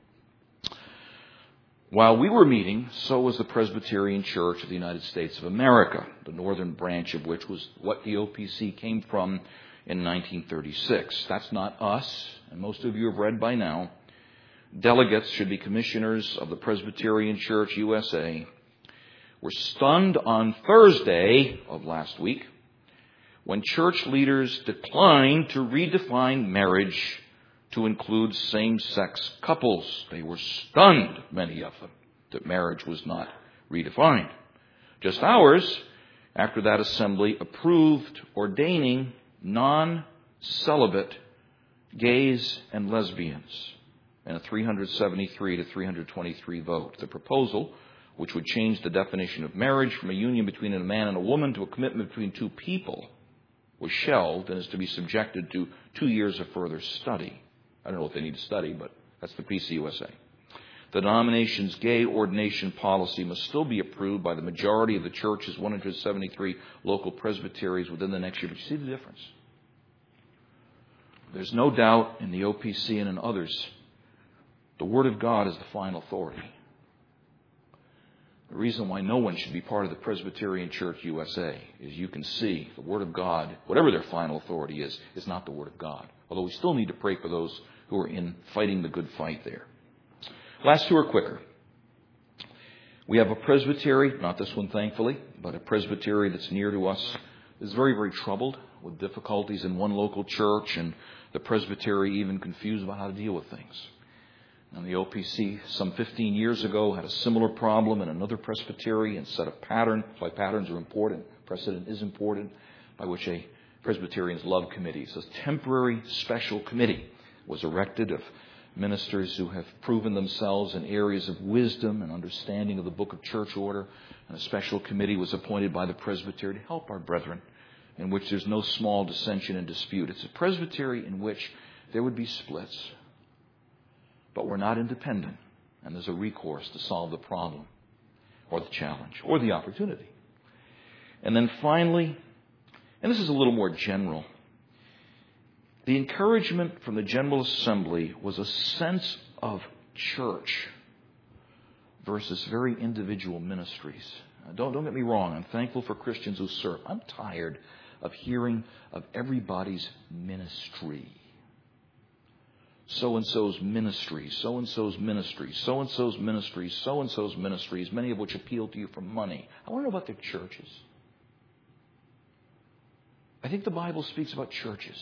While we were meeting, so was the Presbyterian Church of the United States of America, the northern branch of which was what the O P C came from in nineteen thirty-six. That's not us, and most of you have read by now. Delegates should be commissioners of the Presbyterian Church U S A were stunned on Thursday of last week when church leaders declined to redefine marriage to include same-sex couples. They were stunned, many of them, that marriage was not redefined. Just hours after that assembly approved ordaining non-celibate gays and lesbians in a three hundred seventy-three to three hundred twenty-three vote. The proposal which would change the definition of marriage from a union between a man and a woman to a commitment between two people, was shelved and is to be subjected to two years of further study. I don't know what they need to study, but that's the P C U S A. The denomination's gay ordination policy must still be approved by the majority of the church's one hundred seventy-three local presbyteries within the next year. But you see the difference? There's no doubt in the O P C and in others, the Word of God is the final authority. The reason why no one should be part of the Presbyterian Church U S A is you can see the Word of God, whatever their final authority is, is not the Word of God. Although we still need to pray for those who are in fighting the good fight there. Last two are quicker. We have a presbytery, not this one thankfully, but a presbytery that's near to us is very, very troubled with difficulties in one local church, and the presbytery even confused about how to deal with things. And the O P C some fifteen years ago had a similar problem in another presbytery and set a pattern. That's why patterns are important. Precedent is important, by which a Presbyterian's love committee, so a temporary special committee, was erected of ministers who have proven themselves in areas of wisdom and understanding of the book of church order. And a special committee was appointed by the presbytery to help our brethren, in which there's no small dissension and dispute. It's a presbytery in which there would be splits, but we're not independent, and there's a recourse to solve the problem or the challenge or the opportunity. And then finally, and this is a little more general, the encouragement from the General Assembly was a sense of church versus very individual ministries. Now, don't, don't get me wrong. I'm thankful for Christians who serve. I'm tired of hearing of everybody's ministry. So-and-so's ministry, so-and-so's ministry, so-and-so's ministry, so-and-so's ministries, many of which appeal to you for money. I want to know about their churches. I think the Bible speaks about churches.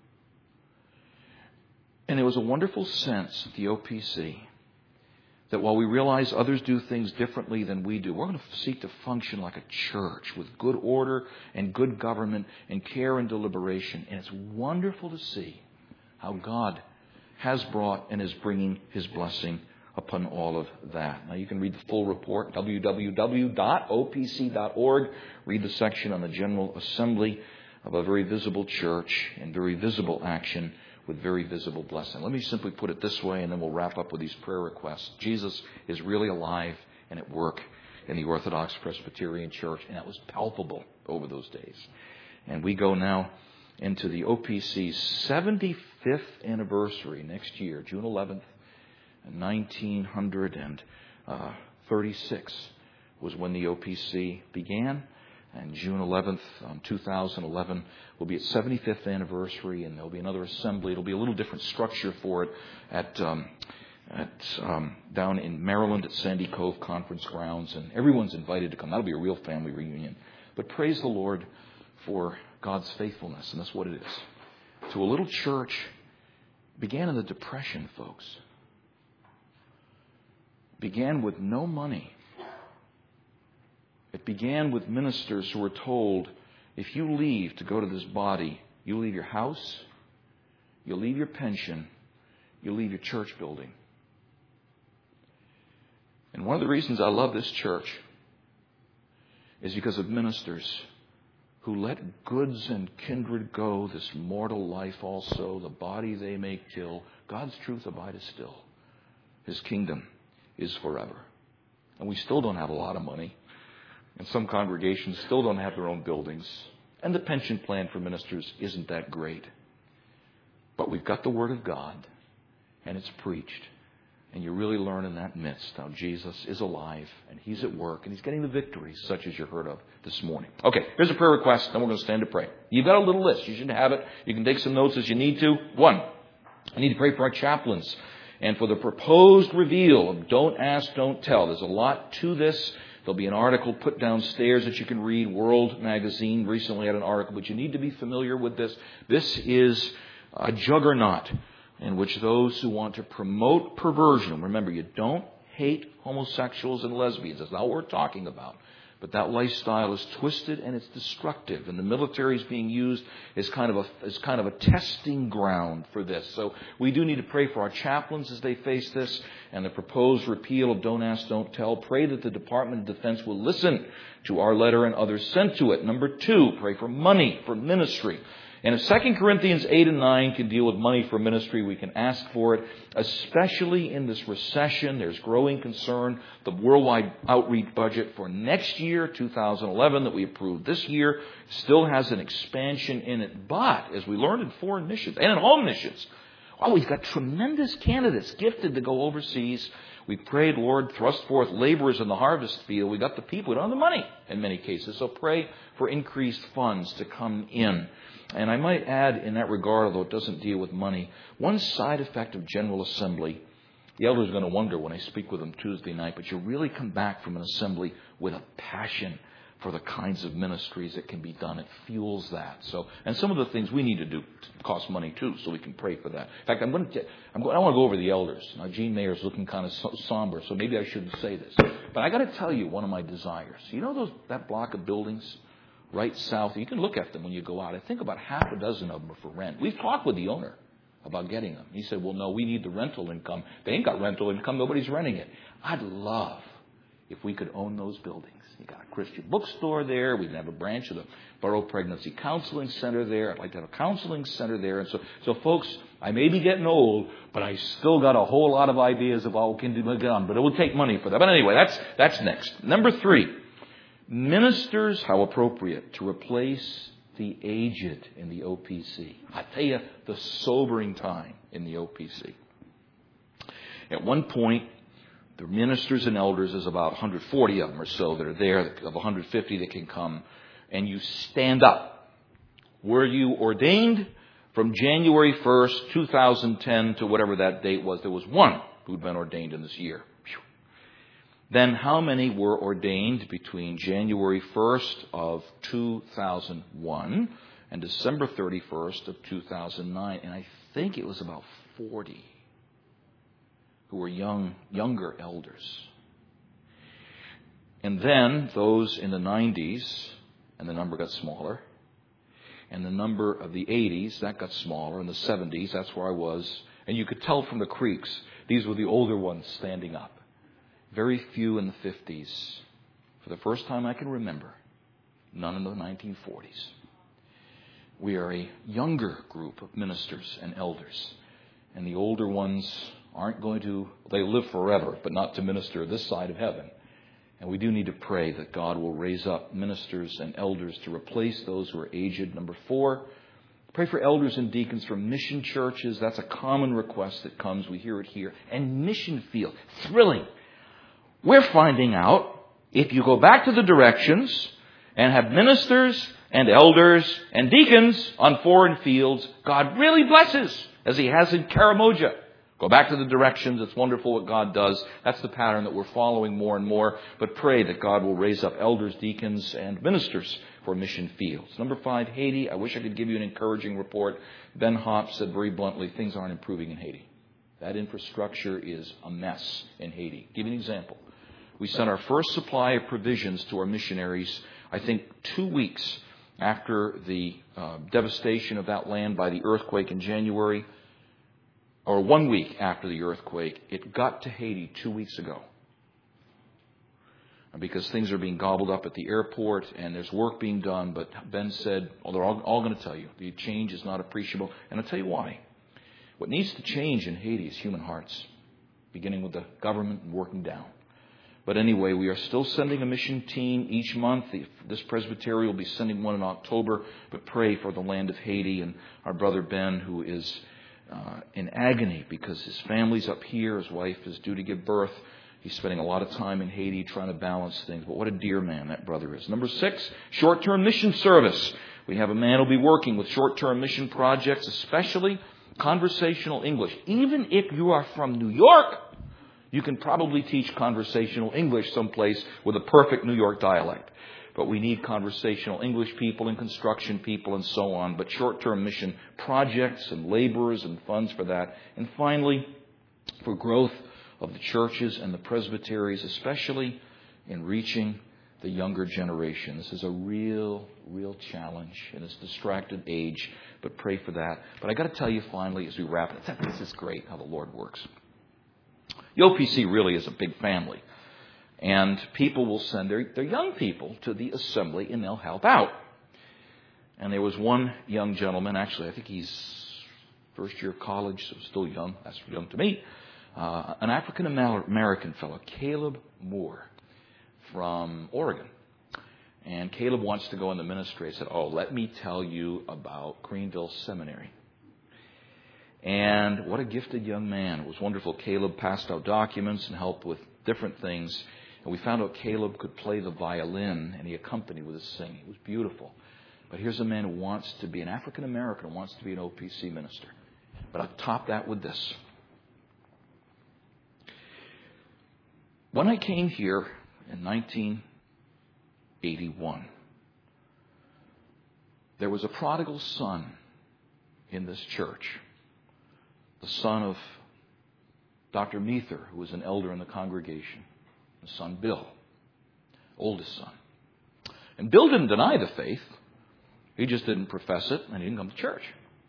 And there was a wonderful sense at the O P C that while we realize others do things differently than we do, we're going to seek to function like a church with good order and good government and care and deliberation. And it's wonderful to see how God has brought and is bringing His blessing upon all of that. Now you can read the full report, w w w dot o p c dot org. Read the section on the General Assembly of a very visible church and very visible action with very visible blessing. Let me simply put it this way, and then we'll wrap up with these prayer requests. Jesus is really alive and at work in the Orthodox Presbyterian Church, and that was palpable over those days. And we go now into the O P C's seventy-fifth anniversary next year, June eleventh, nineteen thirty-six was when the O P C began. And June eleventh, um, two thousand eleven, will be its seventy-fifth anniversary, and there'll be another assembly. It'll be a little different structure for it at um, at um, down in Maryland at Sandy Cove Conference Grounds, and everyone's invited to come. That'll be a real family reunion. But praise the Lord for God's faithfulness, and that's what it is. To a little church, began in the Depression, folks. Began with no money. It began with ministers who were told, if you leave to go to this body, you leave your house, you leave your pension, you leave your church building. And one of the reasons I love this church is because of ministers who let goods and kindred go, this mortal life also, the body they may kill. God's truth abideth still. His kingdom is forever. And we still don't have a lot of money. And some congregations still don't have their own buildings. And the pension plan for ministers isn't that great. But we've got the Word of God, and it's preached. And you really learn in that midst how Jesus is alive, and He's at work, and He's getting the victories, such as you heard of this morning. Okay, here's a prayer request, then we're going to stand to pray. You've got a little list. You should have it. You can take some notes as you need to. One, I need to pray for our chaplains and for the proposed reveal of Don't Ask, Don't Tell. There's a lot to this. There'll be an article put downstairs that you can read. World Magazine recently had an article, but you need to be familiar with this. This is a juggernaut in which those who want to promote perversion, remember, you don't hate homosexuals and lesbians. That's not what we're talking about. But that lifestyle is twisted and it's destructive. And the military is being used as kind of a as kind of a testing ground for this. So we do need to pray for our chaplains as they face this. And the proposed repeal of Don't Ask, Don't Tell. Pray that the Department of Defense will listen to our letter and others sent to it. Number two, pray for money for ministry. And if Second Corinthians eight and nine can deal with money for ministry, we can ask for it, especially in this recession. There's growing concern. The worldwide outreach budget for next year, two thousand eleven, that we approved this year, still has an expansion in it. But, as we learned in foreign missions and in home missions, oh, we've got tremendous candidates gifted to go overseas. We prayed, Lord, thrust forth laborers in the harvest field. We got the people. We don't have the money in many cases. So pray for increased funds to come in. And I might add in that regard, although it doesn't deal with money, one side effect of General Assembly, the elders are going to wonder when I speak with them Tuesday night, but you really come back from an assembly with a passion for the kinds of ministries that can be done. It fuels that. So, and some of the things we need to do cost money too, so we can pray for that. In fact, I'm going to, I'm going, I want to go over the elders. Now, Gene Mayer's looking kind of so, somber, so maybe I shouldn't say this. But I got to tell you one of my desires. You know those that block of buildings right south? You can look at them when you go out. I think about half a dozen of them are for rent. We've talked with the owner about getting them. He said, well, no, we need the rental income. They ain't got rental income. Nobody's renting it. I'd love if we could own those buildings. You got a Christian bookstore there. We can have a branch of the Borough Pregnancy Counseling Center there. I'd like to have a counseling center there. And so, so folks, I may be getting old, but I still got a whole lot of ideas of what we can do. But it will take money for that. But anyway, that's that's next. Number three, ministers, how appropriate to replace the aged in the O P C. I tell you, the sobering time in the O P C. At one point, the ministers and elders, is about one hundred forty of them or so that are there, of one hundred fifty that can come, and you stand up. Were you ordained from January first, two thousand ten to whatever that date was? There was one who'd been ordained in this year. Then how many were ordained between January first of two thousand one and December thirty-first of two thousand nine? And I think it was about forty who were young, younger elders. And then those in the nineties, and the number got smaller. And the number of the eighties, that got smaller. And the seventies, that's where I was. And you could tell from the creaks, these were the older ones standing up. Very few in the fifties. For the first time I can remember, none in the nineteen forties. We are a younger group of ministers and elders. And the older ones aren't going to, they live forever, but not to minister this side of heaven. And we do need to pray that God will raise up ministers and elders to replace those who are aged. Number four, pray for elders and deacons from mission churches. That's a common request that comes. We hear it here. And mission field. Thrilling. We're finding out, if you go back to the directions and have ministers and elders and deacons on foreign fields, God really blesses, as He has in Karamoja. Go back to the directions. It's wonderful what God does. That's the pattern that we're following more and more. But pray that God will raise up elders, deacons, and ministers for mission fields. Number five, Haiti. I wish I could give you an encouraging report. Ben Hopp said very bluntly, things aren't improving in Haiti. That infrastructure is a mess in Haiti. Give you an example. We sent our first supply of provisions to our missionaries, I think, two weeks after the uh, devastation of that land by the earthquake in January. Or one week after the earthquake. It got to Haiti two weeks ago. Because things are being gobbled up at the airport and there's work being done. But Ben said, well, they're all, all going to tell you, the change is not appreciable. And I'll tell you why. What needs to change in Haiti is human hearts. Beginning with the government and working down. But anyway, we are still sending a mission team each month. This presbytery will be sending one in October. But pray for the land of Haiti and our brother Ben, who is Uh, in agony because his family's up here. His wife is due to give birth. He's spending a lot of time in Haiti trying to balance things. But what a dear man that brother is. Number six, short-term mission service. We have a man who'll be working with short-term mission projects, especially conversational English. Even if you are from New York, you can probably teach conversational English someplace with a perfect New York dialect. But we need conversational English people and construction people and so on. But short-term mission projects and laborers and funds for that. And finally, for growth of the churches and the presbyteries, especially in reaching the younger generation. This is a real, real challenge in this distracted age, but pray for that. But I got to tell you finally, as we wrap it, this is great how the Lord works. The O P C really is a big family. And people will send their, their young people to the assembly and they'll help out. And there was one young gentleman, actually, I think he's first year of college, so still young. That's young to me. Uh, an African American fellow, Caleb Moore, from Oregon. And Caleb wants to go in the ministry. I said, oh, let me tell you about Greenville Seminary. And what a gifted young man. It was wonderful. Caleb passed out documents and helped with different things. And we found out Caleb could play the violin, and he accompanied with his singing. It was beautiful. But here's a man who wants to be an African American, who wants to be an O P C minister. But I'll top that with this. When I came here in nineteen eighty-one, there was a prodigal son in this church, the son of Doctor Mather, who was an elder in the congregation, his son Bill, oldest son. And Bill didn't deny the faith. He just didn't profess it, and he didn't come to church.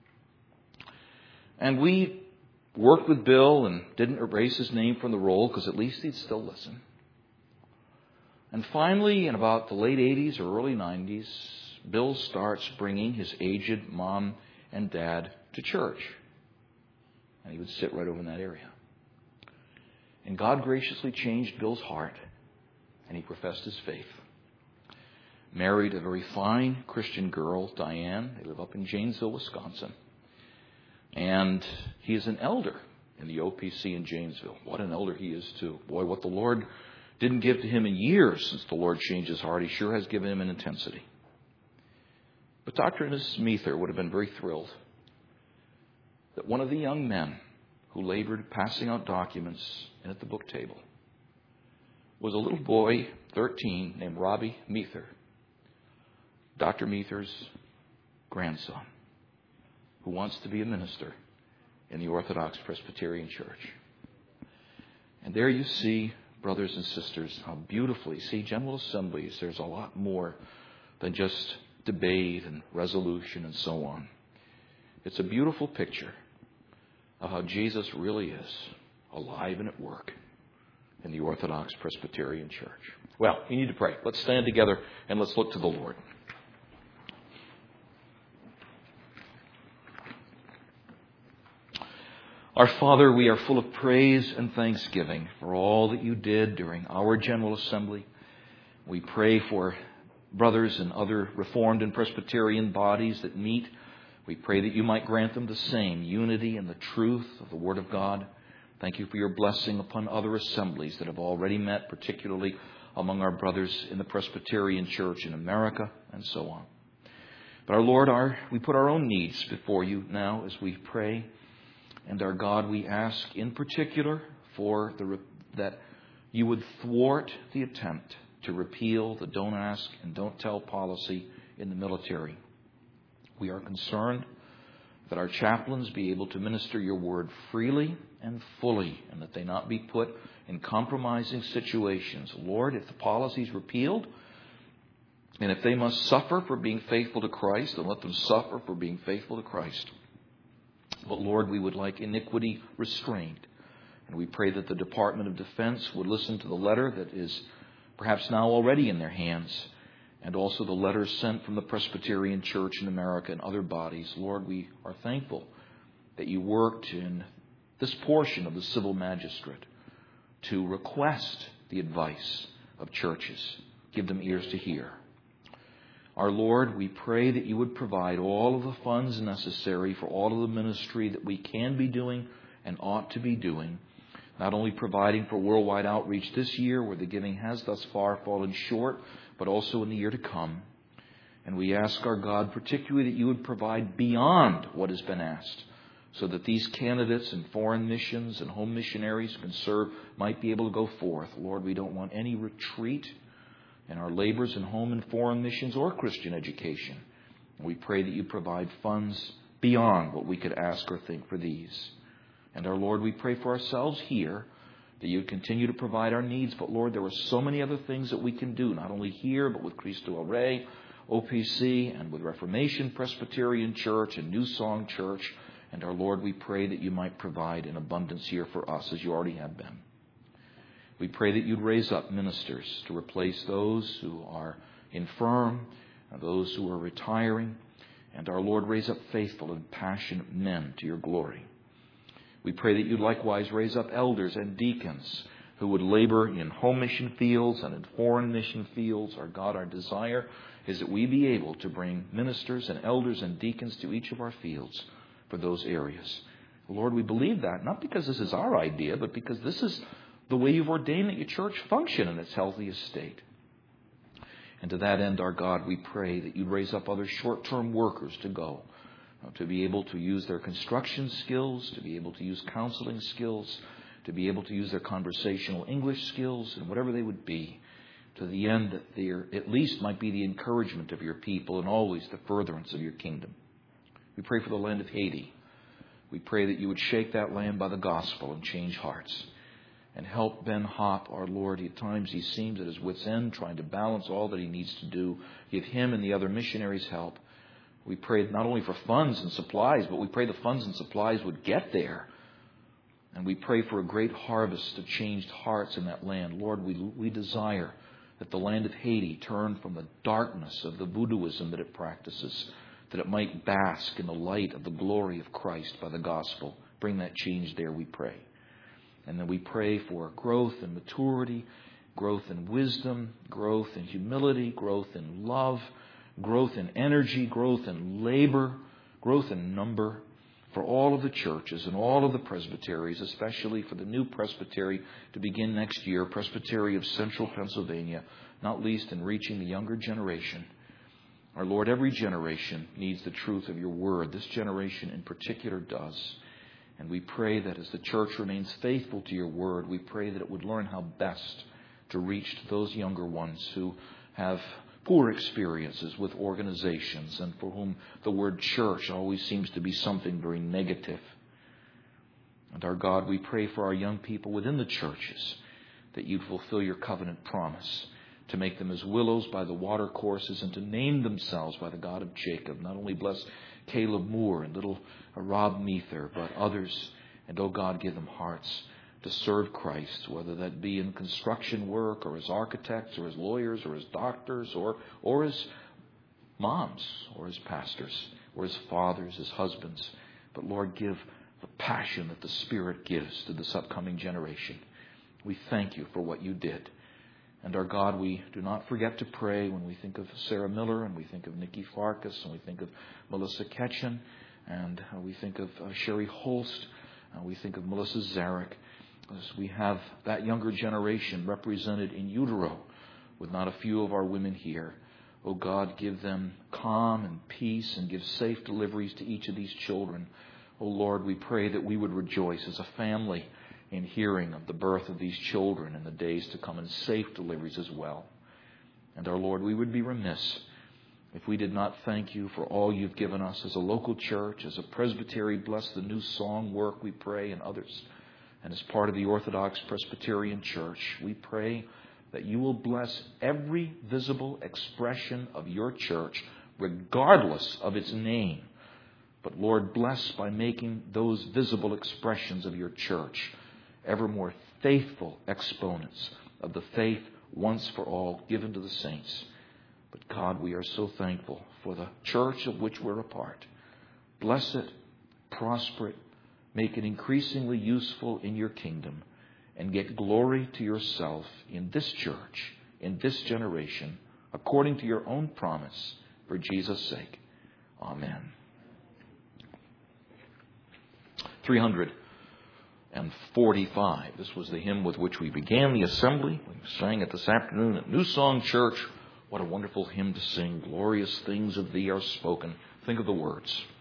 And we worked with Bill and didn't erase his name from the roll because at least he'd still listen. And finally, in about the late eighties or early nineties, Bill starts bringing his aged mom and dad to church. And he would sit right over in that area. And God graciously changed Bill's heart, and he professed his faith. Married a very fine Christian girl, Diane. They live up in Janesville, Wisconsin. And he is an elder in the O P C in Janesville. What an elder he is, too. Boy, what the Lord didn't give to him in years since the Lord changed his heart, he sure has given him in intensity. But Doctor and Missus Mather would have been very thrilled that one of the young men who labored passing out documents and at the book table was a little boy, thirteen, named Robbie Mather, Doctor Mather's grandson, who wants to be a minister in the Orthodox Presbyterian Church. And there you see, brothers and sisters, how beautifully, see, General Assemblies, there's a lot more than just debate and resolution and so on. It's a beautiful picture of how Jesus really is alive and at work in the Orthodox Presbyterian Church. Well, we need to pray. Let's stand together and let's look to the Lord. Our Father, we are full of praise and thanksgiving for all that you did during our General Assembly. We pray for brothers and other Reformed and Presbyterian bodies that meet. We pray that you might grant them the same unity and the truth of the Word of God. Thank you for your blessing upon other assemblies that have already met, particularly among our brothers in the Presbyterian Church in America and so on. But our Lord, our, we put our own needs before you now as we pray. And our God, we ask in particular for the, that you would thwart the attempt to repeal the don't ask and don't tell policy in the military. We are concerned that our chaplains be able to minister your word freely and fully, and that they not be put in compromising situations. Lord, if the policy is repealed, and if they must suffer for being faithful to Christ, then let them suffer for being faithful to Christ. But Lord, we would like iniquity restrained. And we pray that the Department of Defense would listen to the letter that is perhaps now already in their hands, and also the letters sent from the Presbyterian Church in America and other bodies. Lord, we are thankful that you worked in this portion of the civil magistrate to request the advice of churches. Give them ears to hear. Our Lord, we pray that you would provide all of the funds necessary for all of the ministry that we can be doing and ought to be doing, not only providing for worldwide outreach this year, where the giving has thus far fallen short, but also in the year to come. And we ask our God particularly that you would provide beyond what has been asked, so that these candidates in foreign missions and home missionaries who can serve might be able to go forth. Lord, we don't want any retreat in our labors in home and foreign missions or Christian education. And we pray that you provide funds beyond what we could ask or think for these. And our Lord, we pray for ourselves here that you would continue to provide our needs. But Lord, there are so many other things that we can do, not only here, but with Cristo El Rey, O P C, and with Reformation Presbyterian Church and New Song Church. And our Lord, we pray that you might provide in abundance here for us, as you already have been. We pray that you'd raise up ministers to replace those who are infirm, and those who are retiring. And our Lord, raise up faithful and passionate men to your glory. We pray that you'd likewise raise up elders and deacons who would labor in home mission fields and in foreign mission fields. Our God, our desire is that we be able to bring ministers and elders and deacons to each of our fields for those areas. Lord, we believe that, not because this is our idea, but because this is the way you've ordained that your church function in its healthiest state. And to that end, our God, we pray that you'd raise up other short-term workers to go, to be able to use their construction skills, to be able to use counseling skills, to be able to use their conversational English skills, and whatever they would be, to the end that they at least might be the encouragement of your people and always the furtherance of your kingdom. We pray for the land of Haiti. We pray that you would shake that land by the gospel and change hearts. And help Ben Hopp, our Lord. At times he seems at his wit's end, trying to balance all that he needs to do. Give him and the other missionaries help. We pray not only for funds and supplies, but we pray the funds and supplies would get there. And we pray for a great harvest of changed hearts in that land. Lord, we, we desire that the land of Haiti turn from the darkness of the voodooism that it practices, that it might bask in the light of the glory of Christ by the gospel. Bring that change there, we pray. And then we pray for growth and maturity, growth in wisdom, growth in humility, growth in love, growth in energy, growth in labor, growth in number for all of the churches and all of the presbyteries, especially for the new presbytery to begin next year, Presbytery of Central Pennsylvania, not least in reaching the younger generation. Our Lord, every generation needs the truth of your word. This generation in particular does. And we pray that as the church remains faithful to your word, we pray that it would learn how best to reach to those younger ones who have poor experiences with organizations and for whom the word church always seems to be something very negative. And our God, we pray for our young people within the churches that you'd fulfill your covenant promise to make them as willows by the watercourses and to name themselves by the God of Jacob. Not only bless Caleb Moore and little Rob Meether, but others. And, oh God, give them hearts to serve Christ, whether that be in construction work or as architects or as lawyers or as doctors or, or as moms or as pastors or as fathers, as husbands. But, Lord, give the passion that the Spirit gives to this upcoming generation. We thank you for what you did. And our God, we do not forget to pray when we think of Sarah Miller and we think of Nikki Farkas and we think of Melissa Ketchen and uh, we think of uh, Sherry Holst and we think of Melissa Zarek. As we have that younger generation represented in utero with not a few of our women here. Oh God, give them calm and peace and give safe deliveries to each of these children. Oh Lord, we pray that we would rejoice as a family in hearing of the birth of these children in the days to come, and safe deliveries as well. And our Lord, we would be remiss if we did not thank you for all you've given us as a local church, as a presbytery. Bless the New Song work, we pray, and others. And as part of the Orthodox Presbyterian Church, we pray that you will bless every visible expression of your church, regardless of its name. But Lord, bless by making those visible expressions of your church ever more faithful exponents of the faith once for all given to the saints. But God, we are so thankful for the church of which we're a part. Bless it, prosper it, make it increasingly useful in your kingdom, and get glory to yourself in this church, in this generation, according to your own promise, for Jesus' sake. Amen. three hundred forty-five. This was the hymn with which we began the assembly. We sang it this afternoon at New Song Church. What a wonderful hymn to sing. Glorious things of thee are spoken. Think of the words.